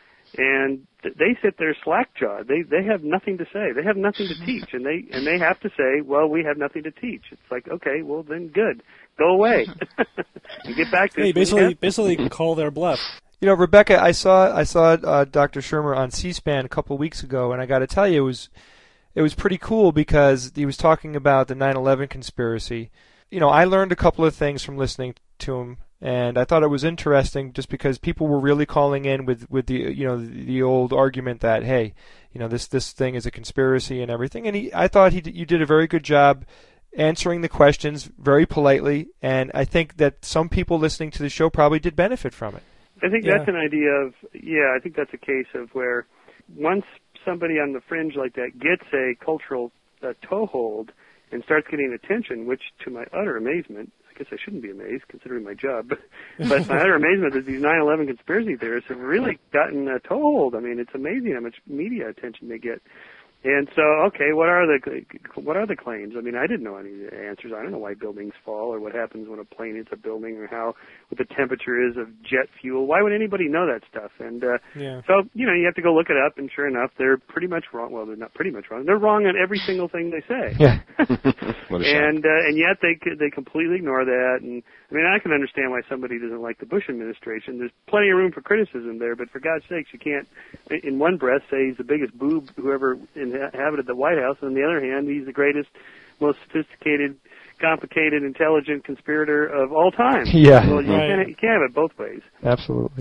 And th- they sit there slack-jawed. They they have nothing to say. They have nothing to teach, and they and they have to say, well, we have nothing to teach. It's like, okay, well then, good, go away. You get back to Hey, it when you basically, have to. basically call their bluff. You know, Rebecca, I saw I saw uh, Doctor Shermer on C-SPAN a couple of weeks ago, and I got to tell you, it was it was pretty cool because he was talking about the nine eleven conspiracy. You know, I learned a couple of things from listening to him, and I thought it was interesting just because people were really calling in with, with the you know the, the old argument that hey, you know this this thing is a conspiracy and everything. And he, I thought he you did a very good job answering the questions very politely, and I think that some people listening to the show probably did benefit from it. I think Yeah. that's an idea of, yeah, I think that's a case of where once somebody on the fringe like that gets a cultural uh, toehold and starts getting attention, which to my utter amazement, I guess I shouldn't be amazed considering my job, but, but my utter amazement is these nine eleven conspiracy theorists have really gotten a toehold. I mean, it's amazing how much media attention they get. And so, okay, what are the what are the claims? I mean, I didn't know any of the answers. I don't know why buildings fall or what happens when a plane hits a building or how what the temperature is of jet fuel. Why would anybody know that stuff? And uh, Yeah. so, you know, you have to go look it up, and sure enough, they're pretty much wrong. Well, they're not pretty much wrong. They're wrong on every single thing they say. Yeah. What a shock. And uh, and yet they they completely ignore that. And I mean, I can understand why somebody doesn't like the Bush administration. There's plenty of room for criticism there, but for God's sakes, you can't, in one breath, say he's the biggest boob who ever inhabited the White House, and on the other hand, he's the greatest, most sophisticated, complicated, intelligent conspirator of all time. Yeah. Well, you Right. can't you can't have it both ways. Absolutely.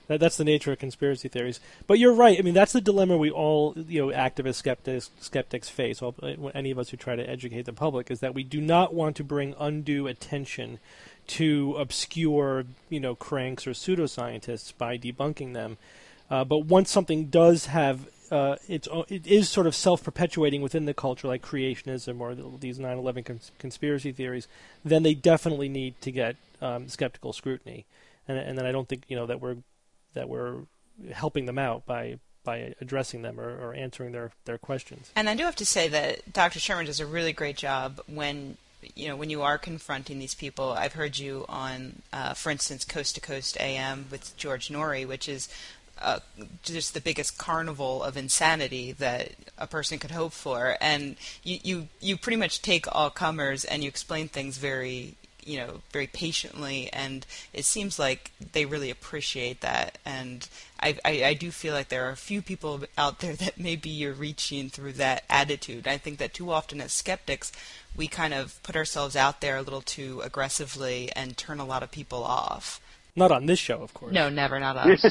That, that's the nature of conspiracy theories. But you're right. I mean, that's the dilemma we all, you know, activist skeptics, skeptics face. All, any of us who try to educate the public is that we do not want to bring undue attention to obscure, you know, cranks or pseudoscientists by debunking them. Uh, but once something does have, uh, it's it is sort of self-perpetuating within the culture, like creationism or these nine eleven cons- conspiracy theories, then they definitely need to get um, skeptical scrutiny. And, and then I don't think, you know, that we're that we're helping them out by by addressing them or, or answering their, their questions. And I do have to say that Doctor Sherman does a really great job when, you know, when you are confronting these people. I've heard you on, uh, for instance, Coast to Coast A M with George Norrie, which is uh, just the biggest carnival of insanity that a person could hope for. And you, you, you pretty much take all comers and you explain things very you know, very patiently, and it seems like they really appreciate that. And I, I, I do feel like there are a few people out there that maybe you're reaching through that attitude. I think that too often as skeptics, we kind of put ourselves out there a little too aggressively and turn a lot of people off. Not on this show, of course. No, never, not us.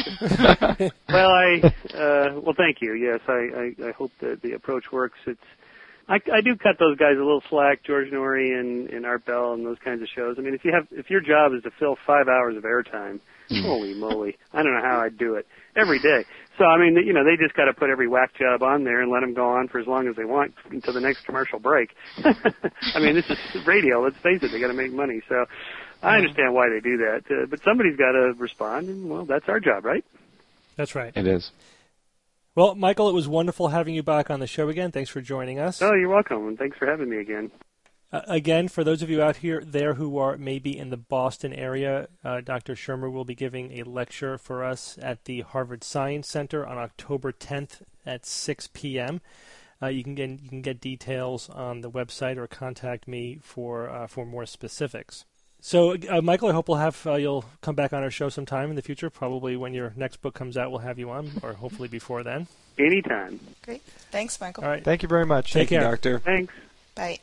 well, I uh, well, thank you. Yes, I, I, I hope that the approach works. It's I, I do cut those guys a little slack, George Norrie and, and Art Bell and those kinds of shows. I mean, if you have, if your job is to fill five hours of airtime, holy moly, I don't know how I'd do it every day. So, I mean, you know, they just got to put every whack job on there and let them go on for as long as they want until the next commercial break. I mean, this is radio. Let's face it, they got to make money. So, I understand why they do that. Uh, but somebody's got to respond, and well, that's our job, right? That's right. It is. Well, Michael, it was wonderful having you back on the show again. Thanks for joining us. Oh, you're welcome, and thanks for having me again. Uh, again, for those of you out here there who are maybe in the Boston area, uh, Doctor Shermer will be giving a lecture for us at the Harvard Science Center on October tenth at six p.m. Uh, you can get you can get details on the website or contact me for uh, for more specifics. So, uh, Michael, I hope we'll have uh, you'll come back on our show sometime in the future. Probably when your next book comes out, we'll have you on, or hopefully before then. Anytime. Great. Thanks, Michael. All right. Thank you very much. Take Thank care, you, Doctor. Thanks. Bye.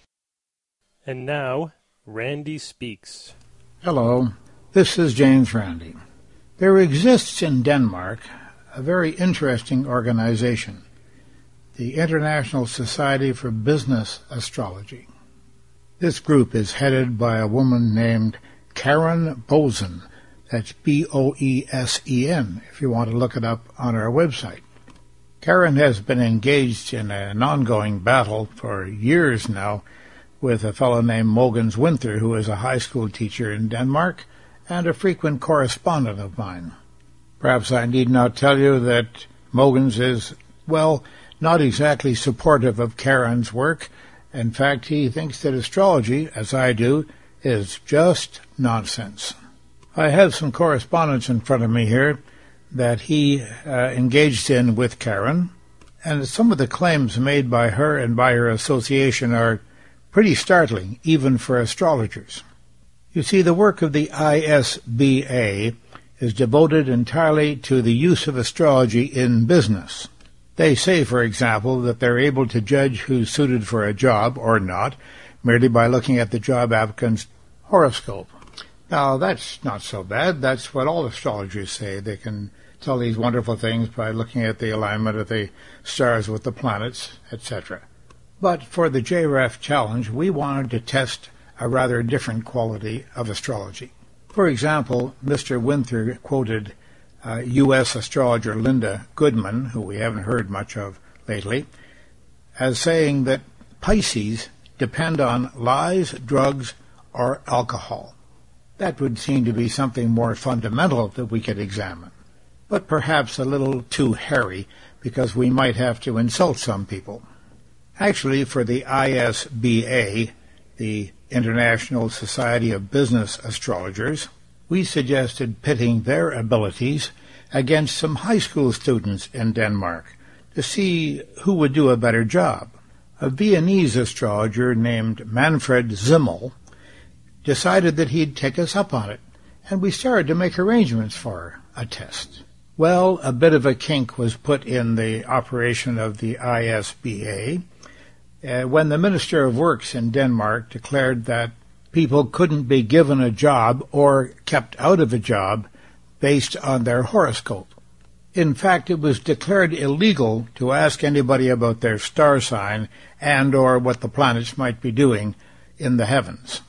And now, Randy speaks. Hello, this is James Randi. There exists in Denmark a very interesting organization, the International Society for Business Astrology. This group is headed by a woman named Karen Boesen. That's B O E S E N, if you want to look it up on our website. Karen has been engaged in an ongoing battle for years now with a fellow named Mogens Winther, who is a high school teacher in Denmark and a frequent correspondent of mine. Perhaps I need not tell you that Mogens is, well, not exactly supportive of Karen's work. In fact, he thinks that astrology, as I do, is just nonsense. I have some correspondence in front of me here that he uh, engaged in with Karen, and some of the claims made by her and by her association are pretty startling, even for astrologers. You see, the work of the I S B A is devoted entirely to the use of astrology in business. They say, for example, that they're able to judge who's suited for a job or not merely by looking at the job applicant's horoscope. Now, that's not so bad. That's what all astrologers say. They can tell these wonderful things by looking at the alignment of the stars with the planets, et cetera. But for the J R A F challenge, we wanted to test a rather different quality of astrology. For example, Mister Winther quoted uh, U S astrologer Linda Goodman, who we haven't heard much of lately, as saying that Pisces depend on lies, drugs, or alcohol. That would seem to be something more fundamental that we could examine, but perhaps a little too hairy because we might have to insult some people. Actually, for the I S B A, the International Society of Business Astrologers, we suggested pitting their abilities against some high school students in Denmark to see who would do a better job. A Viennese astrologer named Manfred Zimmel decided that he'd take us up on it, and we started to make arrangements for a test. Well, a bit of a kink was put in the operation of the I S B A uh, when the Minister of Works in Denmark declared that people couldn't be given a job or kept out of a job based on their horoscope. In fact, it was declared illegal to ask anybody about their star sign and or what the planets might be doing in the heavens.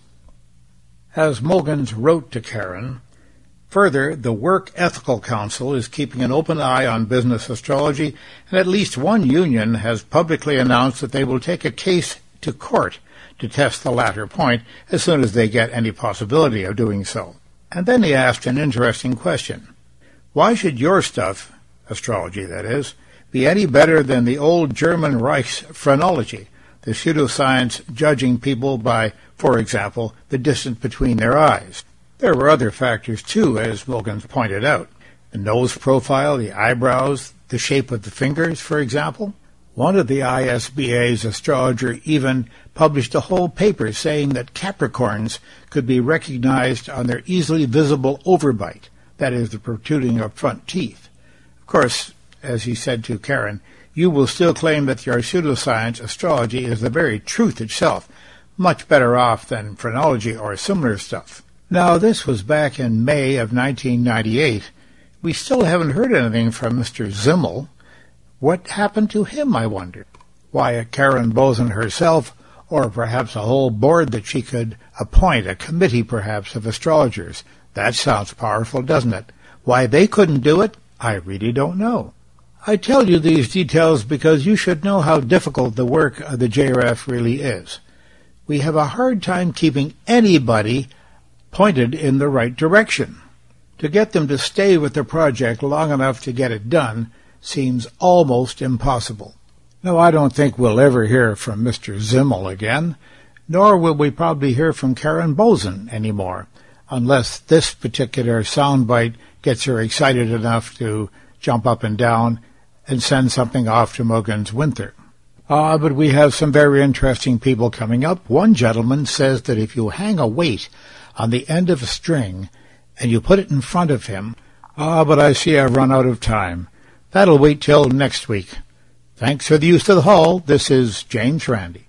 As Mulgans wrote to Karen, further, the Work Ethical Council is keeping an open eye on business astrology, and at least one union has publicly announced that they will take a case to court to test the latter point as soon as they get any possibility of doing so. And then he asked an interesting question. Why should your stuff, astrology that is, be any better than the old German Reich's phrenology, the pseudoscience judging people by, for example, the distance between their eyes? There were other factors, too, as Mulgans pointed out. The nose profile, the eyebrows, the shape of the fingers, for example. One of the I S B A's astrologer even published a whole paper saying that Capricorns could be recognized on their easily visible overbite, that is, the protruding of front teeth. Of course, as he said to Karen, you will still claim that your pseudoscience astrology is the very truth itself, much better off than phrenology or similar stuff. Now, this was back in May of nineteen ninety-eight. We still haven't heard anything from Mister Zimmel. What happened to him, I wonder? Why, Karen Boson herself, or perhaps a whole board that she could appoint, a committee perhaps of astrologers. That sounds powerful, doesn't it? Why they couldn't do it, I really don't know. I tell you these details because you should know how difficult the work of the J R F really is. We have a hard time keeping anybody pointed in the right direction. To get them to stay with the project long enough to get it done seems almost impossible. No, I don't think we'll ever hear from Mister Zimmel again, nor will we probably hear from Karen Boson anymore, unless this particular soundbite gets her excited enough to jump up and down and send something off to Mulgans Winther. Ah, but we have some very interesting people coming up. One gentleman says that if you hang a weight on the end of a string and you put it in front of him, ah, but I see I've run out of time. That'll wait till next week. Thanks for the use of the hall. This is James Randi.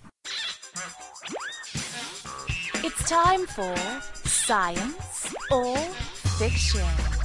It's time for Science or Fiction.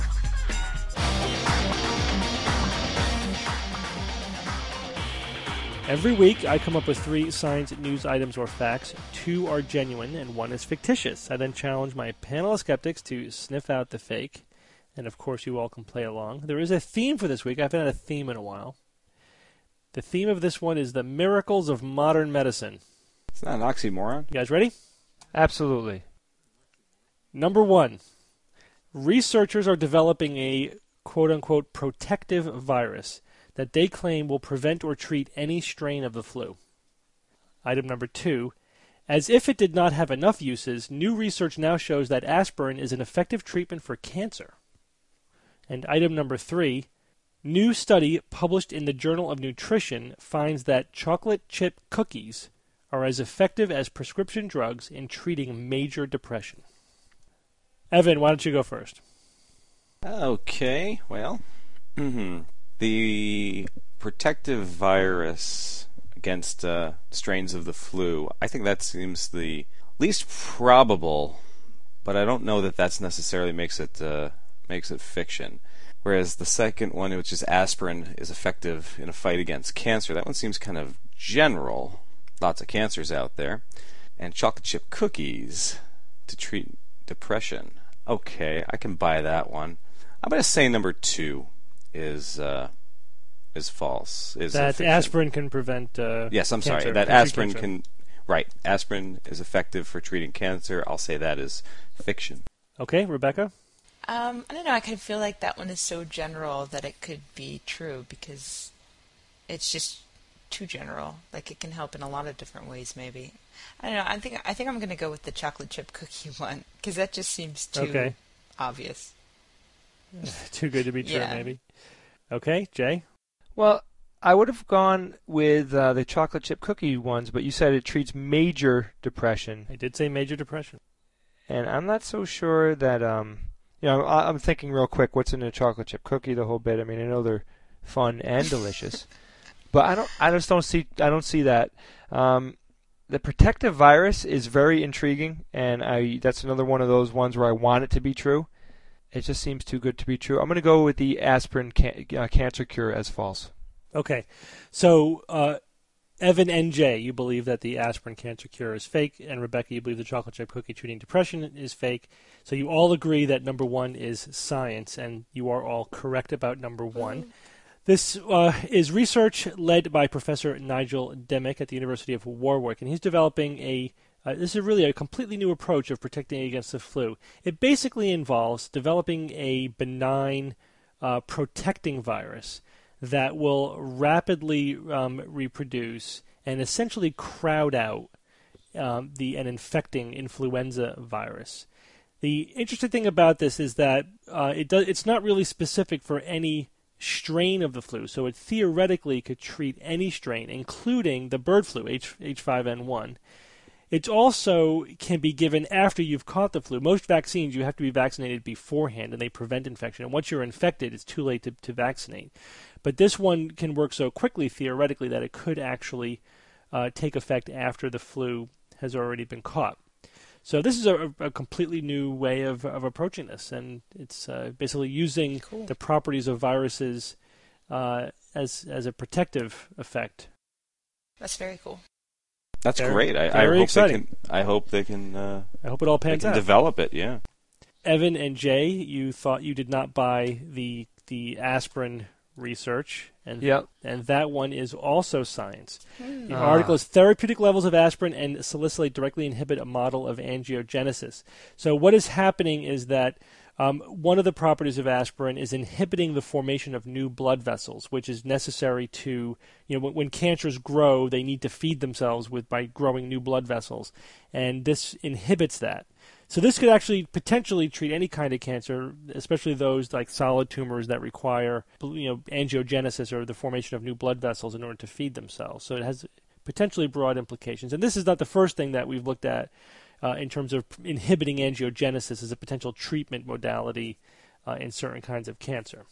Every week, I come up with three science news items or facts. Two are genuine, and one is fictitious. I then challenge my panel of skeptics to sniff out the fake. And, of course, you all can play along. There is a theme for this week. I haven't had a theme in a while. The theme of this one is the miracles of modern medicine. It's not an oxymoron. You guys ready? Absolutely. Number one. Researchers are developing a quote-unquote protective virus that they claim will prevent or treat any strain of the flu. Item number two. As if it did not have enough uses, new research now shows that aspirin is an effective treatment for cancer. And item number three. New study published in the Journal of Nutrition finds that chocolate chip cookies are as effective as prescription drugs in treating major depression. Evan, why don't you go first? Okay, well, mm-hmm. the protective virus against uh, strains of the flu, I think that seems the least probable, but I don't know that that's necessarily makes it uh, makes it fiction. Whereas the second one, which is aspirin, is effective in a fight against cancer. That one seems kind of general. Lots of cancers out there. And chocolate chip cookies to treat depression. Okay, I can buy that one. I'm going to say number two is uh, is false. Is that aspirin can prevent uh, Yes, I'm cancer, sorry. That can aspirin cancer. can... Right, aspirin is effective for treating cancer. I'll say that is fiction. Okay, Rebecca? Um, I don't know. I kind of feel like that one is so general that it could be true because it's just too general. Like it can help in a lot of different ways. Maybe I don't know. I think I think I'm going to go with the chocolate chip cookie one because that just seems too okay. obvious. Too good to be true, yeah. maybe. Okay, Jay. Well, I would have gone with uh, the chocolate chip cookie ones, but you said it treats major depression, I did say major depression. and I'm not so sure that. Um, You know, I'm thinking real quick, what's in a chocolate chip cookie? The whole bit. I mean, I know they're fun and delicious, but I don't. I just don't see. I don't see that. Um, the protective virus is very intriguing, and I. That's another one of those ones where I want it to be true. It just seems too good to be true. I'm going to go with the aspirin can- uh, cancer cure as false. Okay. So, uh, Evan N J, you believe that the aspirin cancer cure is fake, and Rebecca, you believe the chocolate chip cookie treating depression is fake. So you all agree that number one is science, and you are all correct about number one. Mm. This uh, is research led by Professor Nigel Dimick at the University of Warwick, and he's developing a Uh, this is really a completely new approach of protecting against the flu. It basically involves developing a benign uh, protecting virus that will rapidly um, reproduce and essentially crowd out um, the an infecting influenza virus. The interesting thing about this is that uh, it does, it's not really specific for any strain of the flu, so it theoretically could treat any strain, including the bird flu, H, H5N1. It also can be given after you've caught the flu. Most vaccines, you have to be vaccinated beforehand, and they prevent infection. And once you're infected, it's too late to, to vaccinate. But this one can work so quickly, theoretically, that it could actually uh, take effect after the flu has already been caught. So this is a, a completely new way of, of approaching this, and it's uh, basically using cool. the properties of viruses uh, as as a protective effect. That's very cool. That's very, great. I, very I hope exciting. they can. I hope they can. Uh, I hope it all pans they can out. Develop it. Yeah. Evan and Jay, you thought you did not buy the the aspirin research, and yep. and that one is also science. Mm. The ah. article is therapeutic levels of aspirin and salicylate directly inhibit a model of angiogenesis. So what is happening is that um, one of the properties of aspirin is inhibiting the formation of new blood vessels, which is necessary to, you know, when, when cancers grow, they need to feed themselves with by growing new blood vessels, and this inhibits that. So this could actually potentially treat any kind of cancer, especially those like solid tumors that require, you know, angiogenesis or the formation of new blood vessels in order to feed themselves. So it has potentially broad implications. And this is not the first thing that we've looked at uh, in terms of inhibiting angiogenesis as a potential treatment modality uh, in certain kinds of cancer.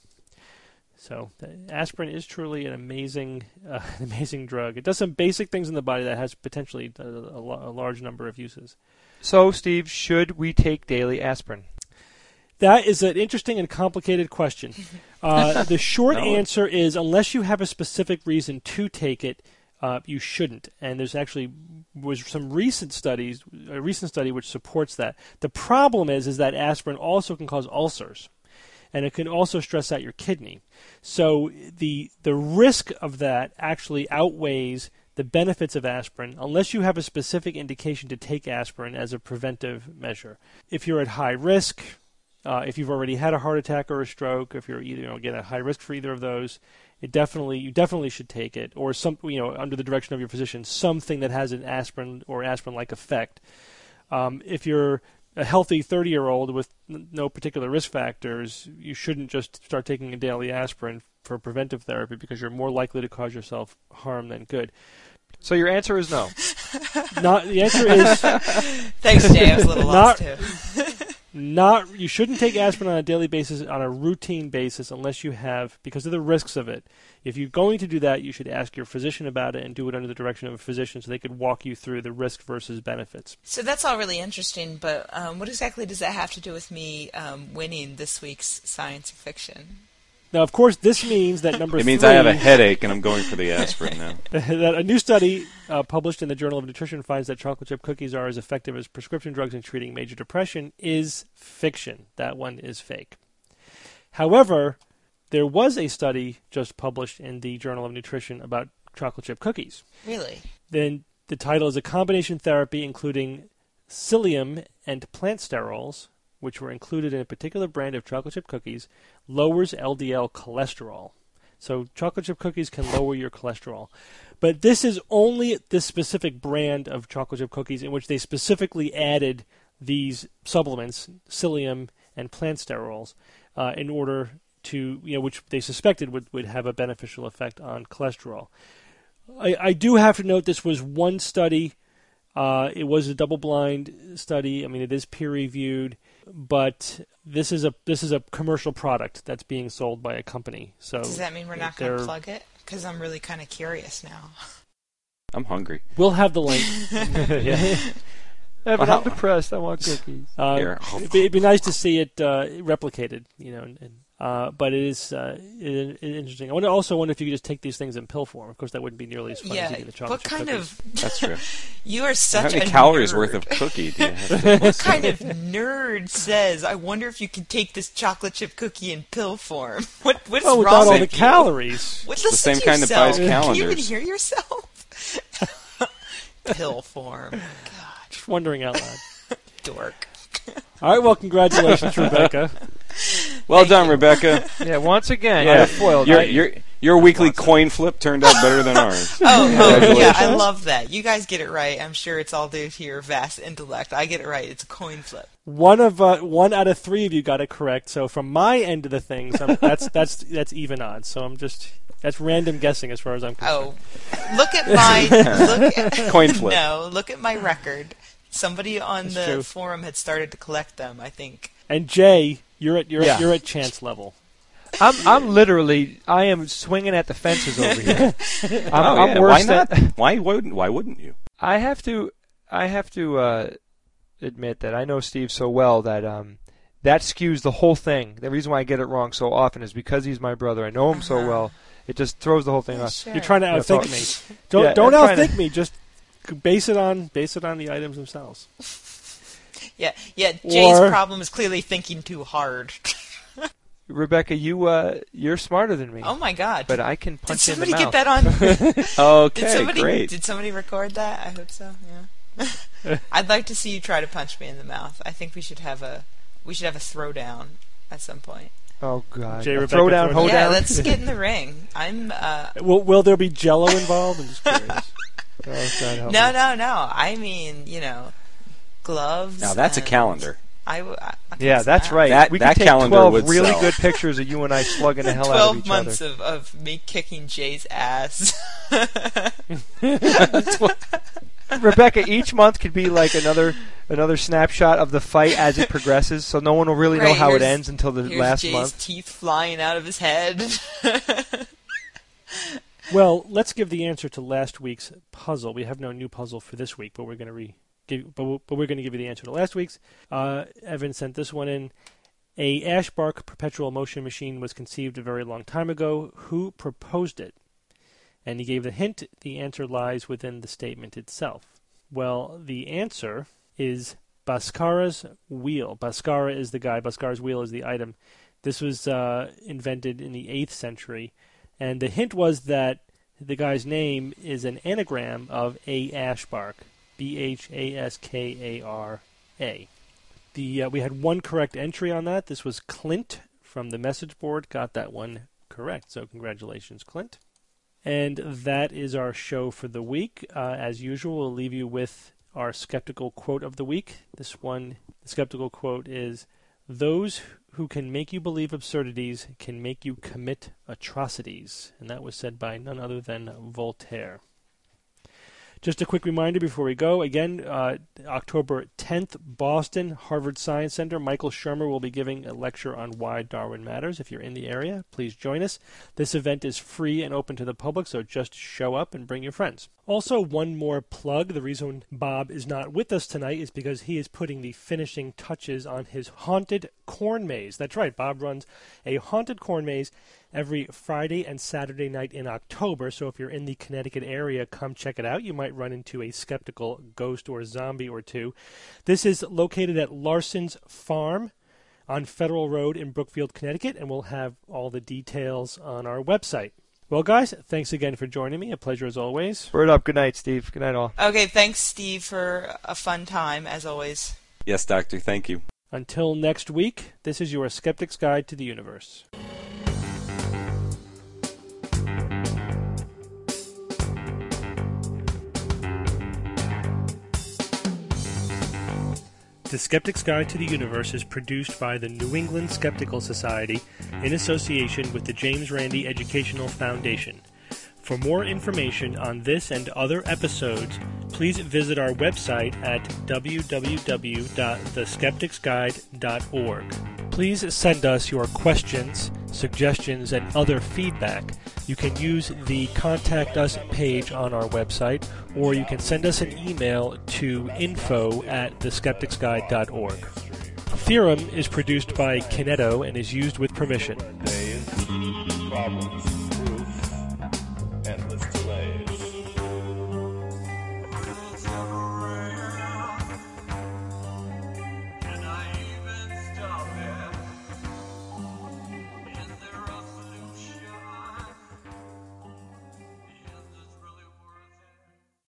So aspirin is truly an amazing, uh, amazing drug. It does some basic things in the body that has potentially a, a, a large number of uses. So, Steve, should we take daily aspirin? That is an interesting and complicated question. Uh, the short no. answer is, unless you have a specific reason to take it, uh, you shouldn't. And there's actually was some recent studies, a recent study which supports that. The problem is, is that aspirin also can cause ulcers, and it can also stress out your kidney. So the the risk of that actually outweighs the benefits of aspirin, unless you have a specific indication to take aspirin as a preventive measure. If you're at high risk, uh, if you've already had a heart attack or a stroke, if you're either, you know, again, at high risk for either of those, it definitely you definitely should take it, or some, you know, under the direction of your physician, something that has an aspirin or aspirin-like effect. Um, if you're a healthy thirty-year-old with n- no particular risk factors, you shouldn't just start taking a daily aspirin for preventive therapy because you're more likely to cause yourself harm than good. So your answer is no. Not the answer is. Thanks, Jay. I was a little lost too. Not you shouldn't take aspirin on a daily basis, on a routine basis, unless you have, because of the risks of it. If you're going to do that, you should ask your physician about it and do it under the direction of a physician so they could walk you through the risk versus benefits. So that's all really interesting, but um, what exactly does that have to do with me um, winning this week's science fiction? Now, of course, this means that number three... It means three, I have a headache and I'm going for the aspirin now. That a new study uh, published in the Journal of Nutrition finds that chocolate chip cookies are as effective as prescription drugs in treating major depression is fiction. That one is fake. However, there was a study just published in the Journal of Nutrition about chocolate chip cookies. Really? Then the title is A Combination Therapy Including Psyllium and Plant Sterols, which were included in a particular brand of chocolate chip cookies, lowers L D L cholesterol. So chocolate chip cookies can lower your cholesterol. But this is only this specific brand of chocolate chip cookies in which they specifically added these supplements, psyllium and plant sterols, uh, in order to, you know, which they suspected would, would have a beneficial effect on cholesterol. I, I do have to note this was one study. Uh, it was a double-blind study. I mean, it is peer-reviewed, but this is a this is a commercial product that's being sold by a company. So does that mean we're not going to plug it? Because I'm really kind of curious now. I'm hungry. We'll have the link. Yeah. Evan, Well, I'm depressed. I want cookies. Uh, Here. it'd, be, it'd be nice to see it uh, replicated, you know. And, and, uh, but it is uh, it, it interesting. I wonder, also wonder if you could just take these things in pill form. Of course, that wouldn't be nearly as fun Yeah. as eating the chocolate What chip kind cookies. of? That's true. You are How such many a calories nerd. worth of cookie do you have to What kind of nerd says, I wonder if you can take this chocolate chip cookie in pill form? What What's Oh, wrong without all with the you? calories. What, the listen same to kind that yourself. buys Can you even calendars. hear yourself? Pill form. God, Just wondering out loud. dork. All right, well, congratulations, Rebecca. Well Thank done, you. Rebecca. Yeah, once again, Yeah, you're foiled. your I- your your weekly coin flip turned out better than ours. Oh, oh, yeah, I Congratulations. love that. You guys get it right. I'm sure it's all due to your vast intellect. I get it right. It's a coin flip. One of uh, one out of three of you got it correct. So from my end of the things, I'm, that's that's that's even odds. So I'm just that's random guessing as far as I'm concerned. Oh, look at my look at, Coin flip. No, look at my record. Somebody on That's the true. forum had started to collect them, I think. And Jay, you're at you're Yeah. at, you're at chance level. I'm I'm literally I am swinging at the fences over here. I'm, Oh, I'm yeah. worse Why than not? Why wouldn't Why wouldn't you? I have to I have to uh, admit that I know Steve so well that um, that skews the whole thing. The reason why I get it wrong so often is because he's my brother. I know him so Uh-huh. well. It just throws the whole thing Yeah, off. sure. You're trying to Yeah, outthink so- me. Don't Yeah, don't I'm trying to- outthink me. Just base it on base it on the items themselves. Yeah, yeah. Jay's Or- problem is clearly thinking too hard. Rebecca, you uh, you're smarter than me. Oh my God! But I can Did punch you in the somebody mouth. get that on? Okay, Did somebody great. did somebody record that? I hope so. Yeah. I'd like to see you try to punch me in the mouth. I think we should have a we should have a throwdown at some point. Oh God! Jay, A Rebecca, throw down, throw hold down. yeah, down. let's get in the ring. I'm. Uh, Will will there be Jello involved? I'm just curious. Oh, God, help no, me. no, no. I mean, you know, gloves. Now that's a and calendar. I, w- I, I Yeah, can that's smile. right. That- we that could take calendar twelve would really sell. good pictures of you and I slugging the hell out of Twelve each months other. of, of me kicking Jay's ass. Rebecca, each month could be like another another snapshot of the fight as it progresses, so no one will really know Right, how it here's- ends until the Here's last Jay's month. teeth flying out of his head. Well, let's give the answer to last week's puzzle. We have no new puzzle for this week, but we're going to re give, but, we'll, but we're going to give you the answer to last week's. Uh, Evan sent this one in. A Ashbark perpetual motion machine was conceived a very long time ago. Who proposed it? And he gave the hint. The answer lies within the statement itself. Well, the answer is Bhaskara's wheel. Bhaskara is the guy. Bhaskara's wheel is the item. This was uh, invented in the eighth century. And the hint was that the guy's name is an anagram of A. Ashbark, B H A S K A R A. The uh, we had one correct entry on that. This was Clint from the message board. Got that one correct. So congratulations, Clint. And that is our show for the week. Uh, as usual, we'll leave you with our skeptical quote of the week. This one, the skeptical quote is, "Those who can make you believe absurdities can make you commit atrocities." And that was said by none other than Voltaire. Just a quick reminder before we go. Again, uh, October tenth, Boston, Harvard Science Center. Michael Shermer will be giving a lecture on why Darwin matters. If you're in the area, please join us. This event is free and open to the public, so just show up and bring your friends. Also, one more plug. The reason Bob is not with us tonight is because he is putting the finishing touches on his haunted corn maze. That's right, Bob runs a haunted corn maze every Friday and Saturday night in October. So if you're in the Connecticut area, come check it out. You might run into a skeptical ghost or zombie or two. This is located at Larson's Farm on Federal Road in Brookfield, Connecticut, and we'll have all the details on our website. Well, guys, thanks again for joining me. A pleasure as always. Word up. Good night, Steve. Good night, all. Okay, thanks, Steve, for a fun time, as always. Yes, Doctor. Thank you. Until next week, this is your Skeptic's Guide to the Universe. The Skeptic's Guide to the Universe is produced by the New England Skeptical Society in association with the James Randi Educational Foundation. For more information on this and other episodes, please visit our website at w w w dot the skeptics guide dot org. Please send us your questions, suggestions, and other feedback, you can use the Contact Us page on our website, or you can send us an email to info at the skeptics guide dot org. Theorem is produced by Kineto and is used with permission. Problems.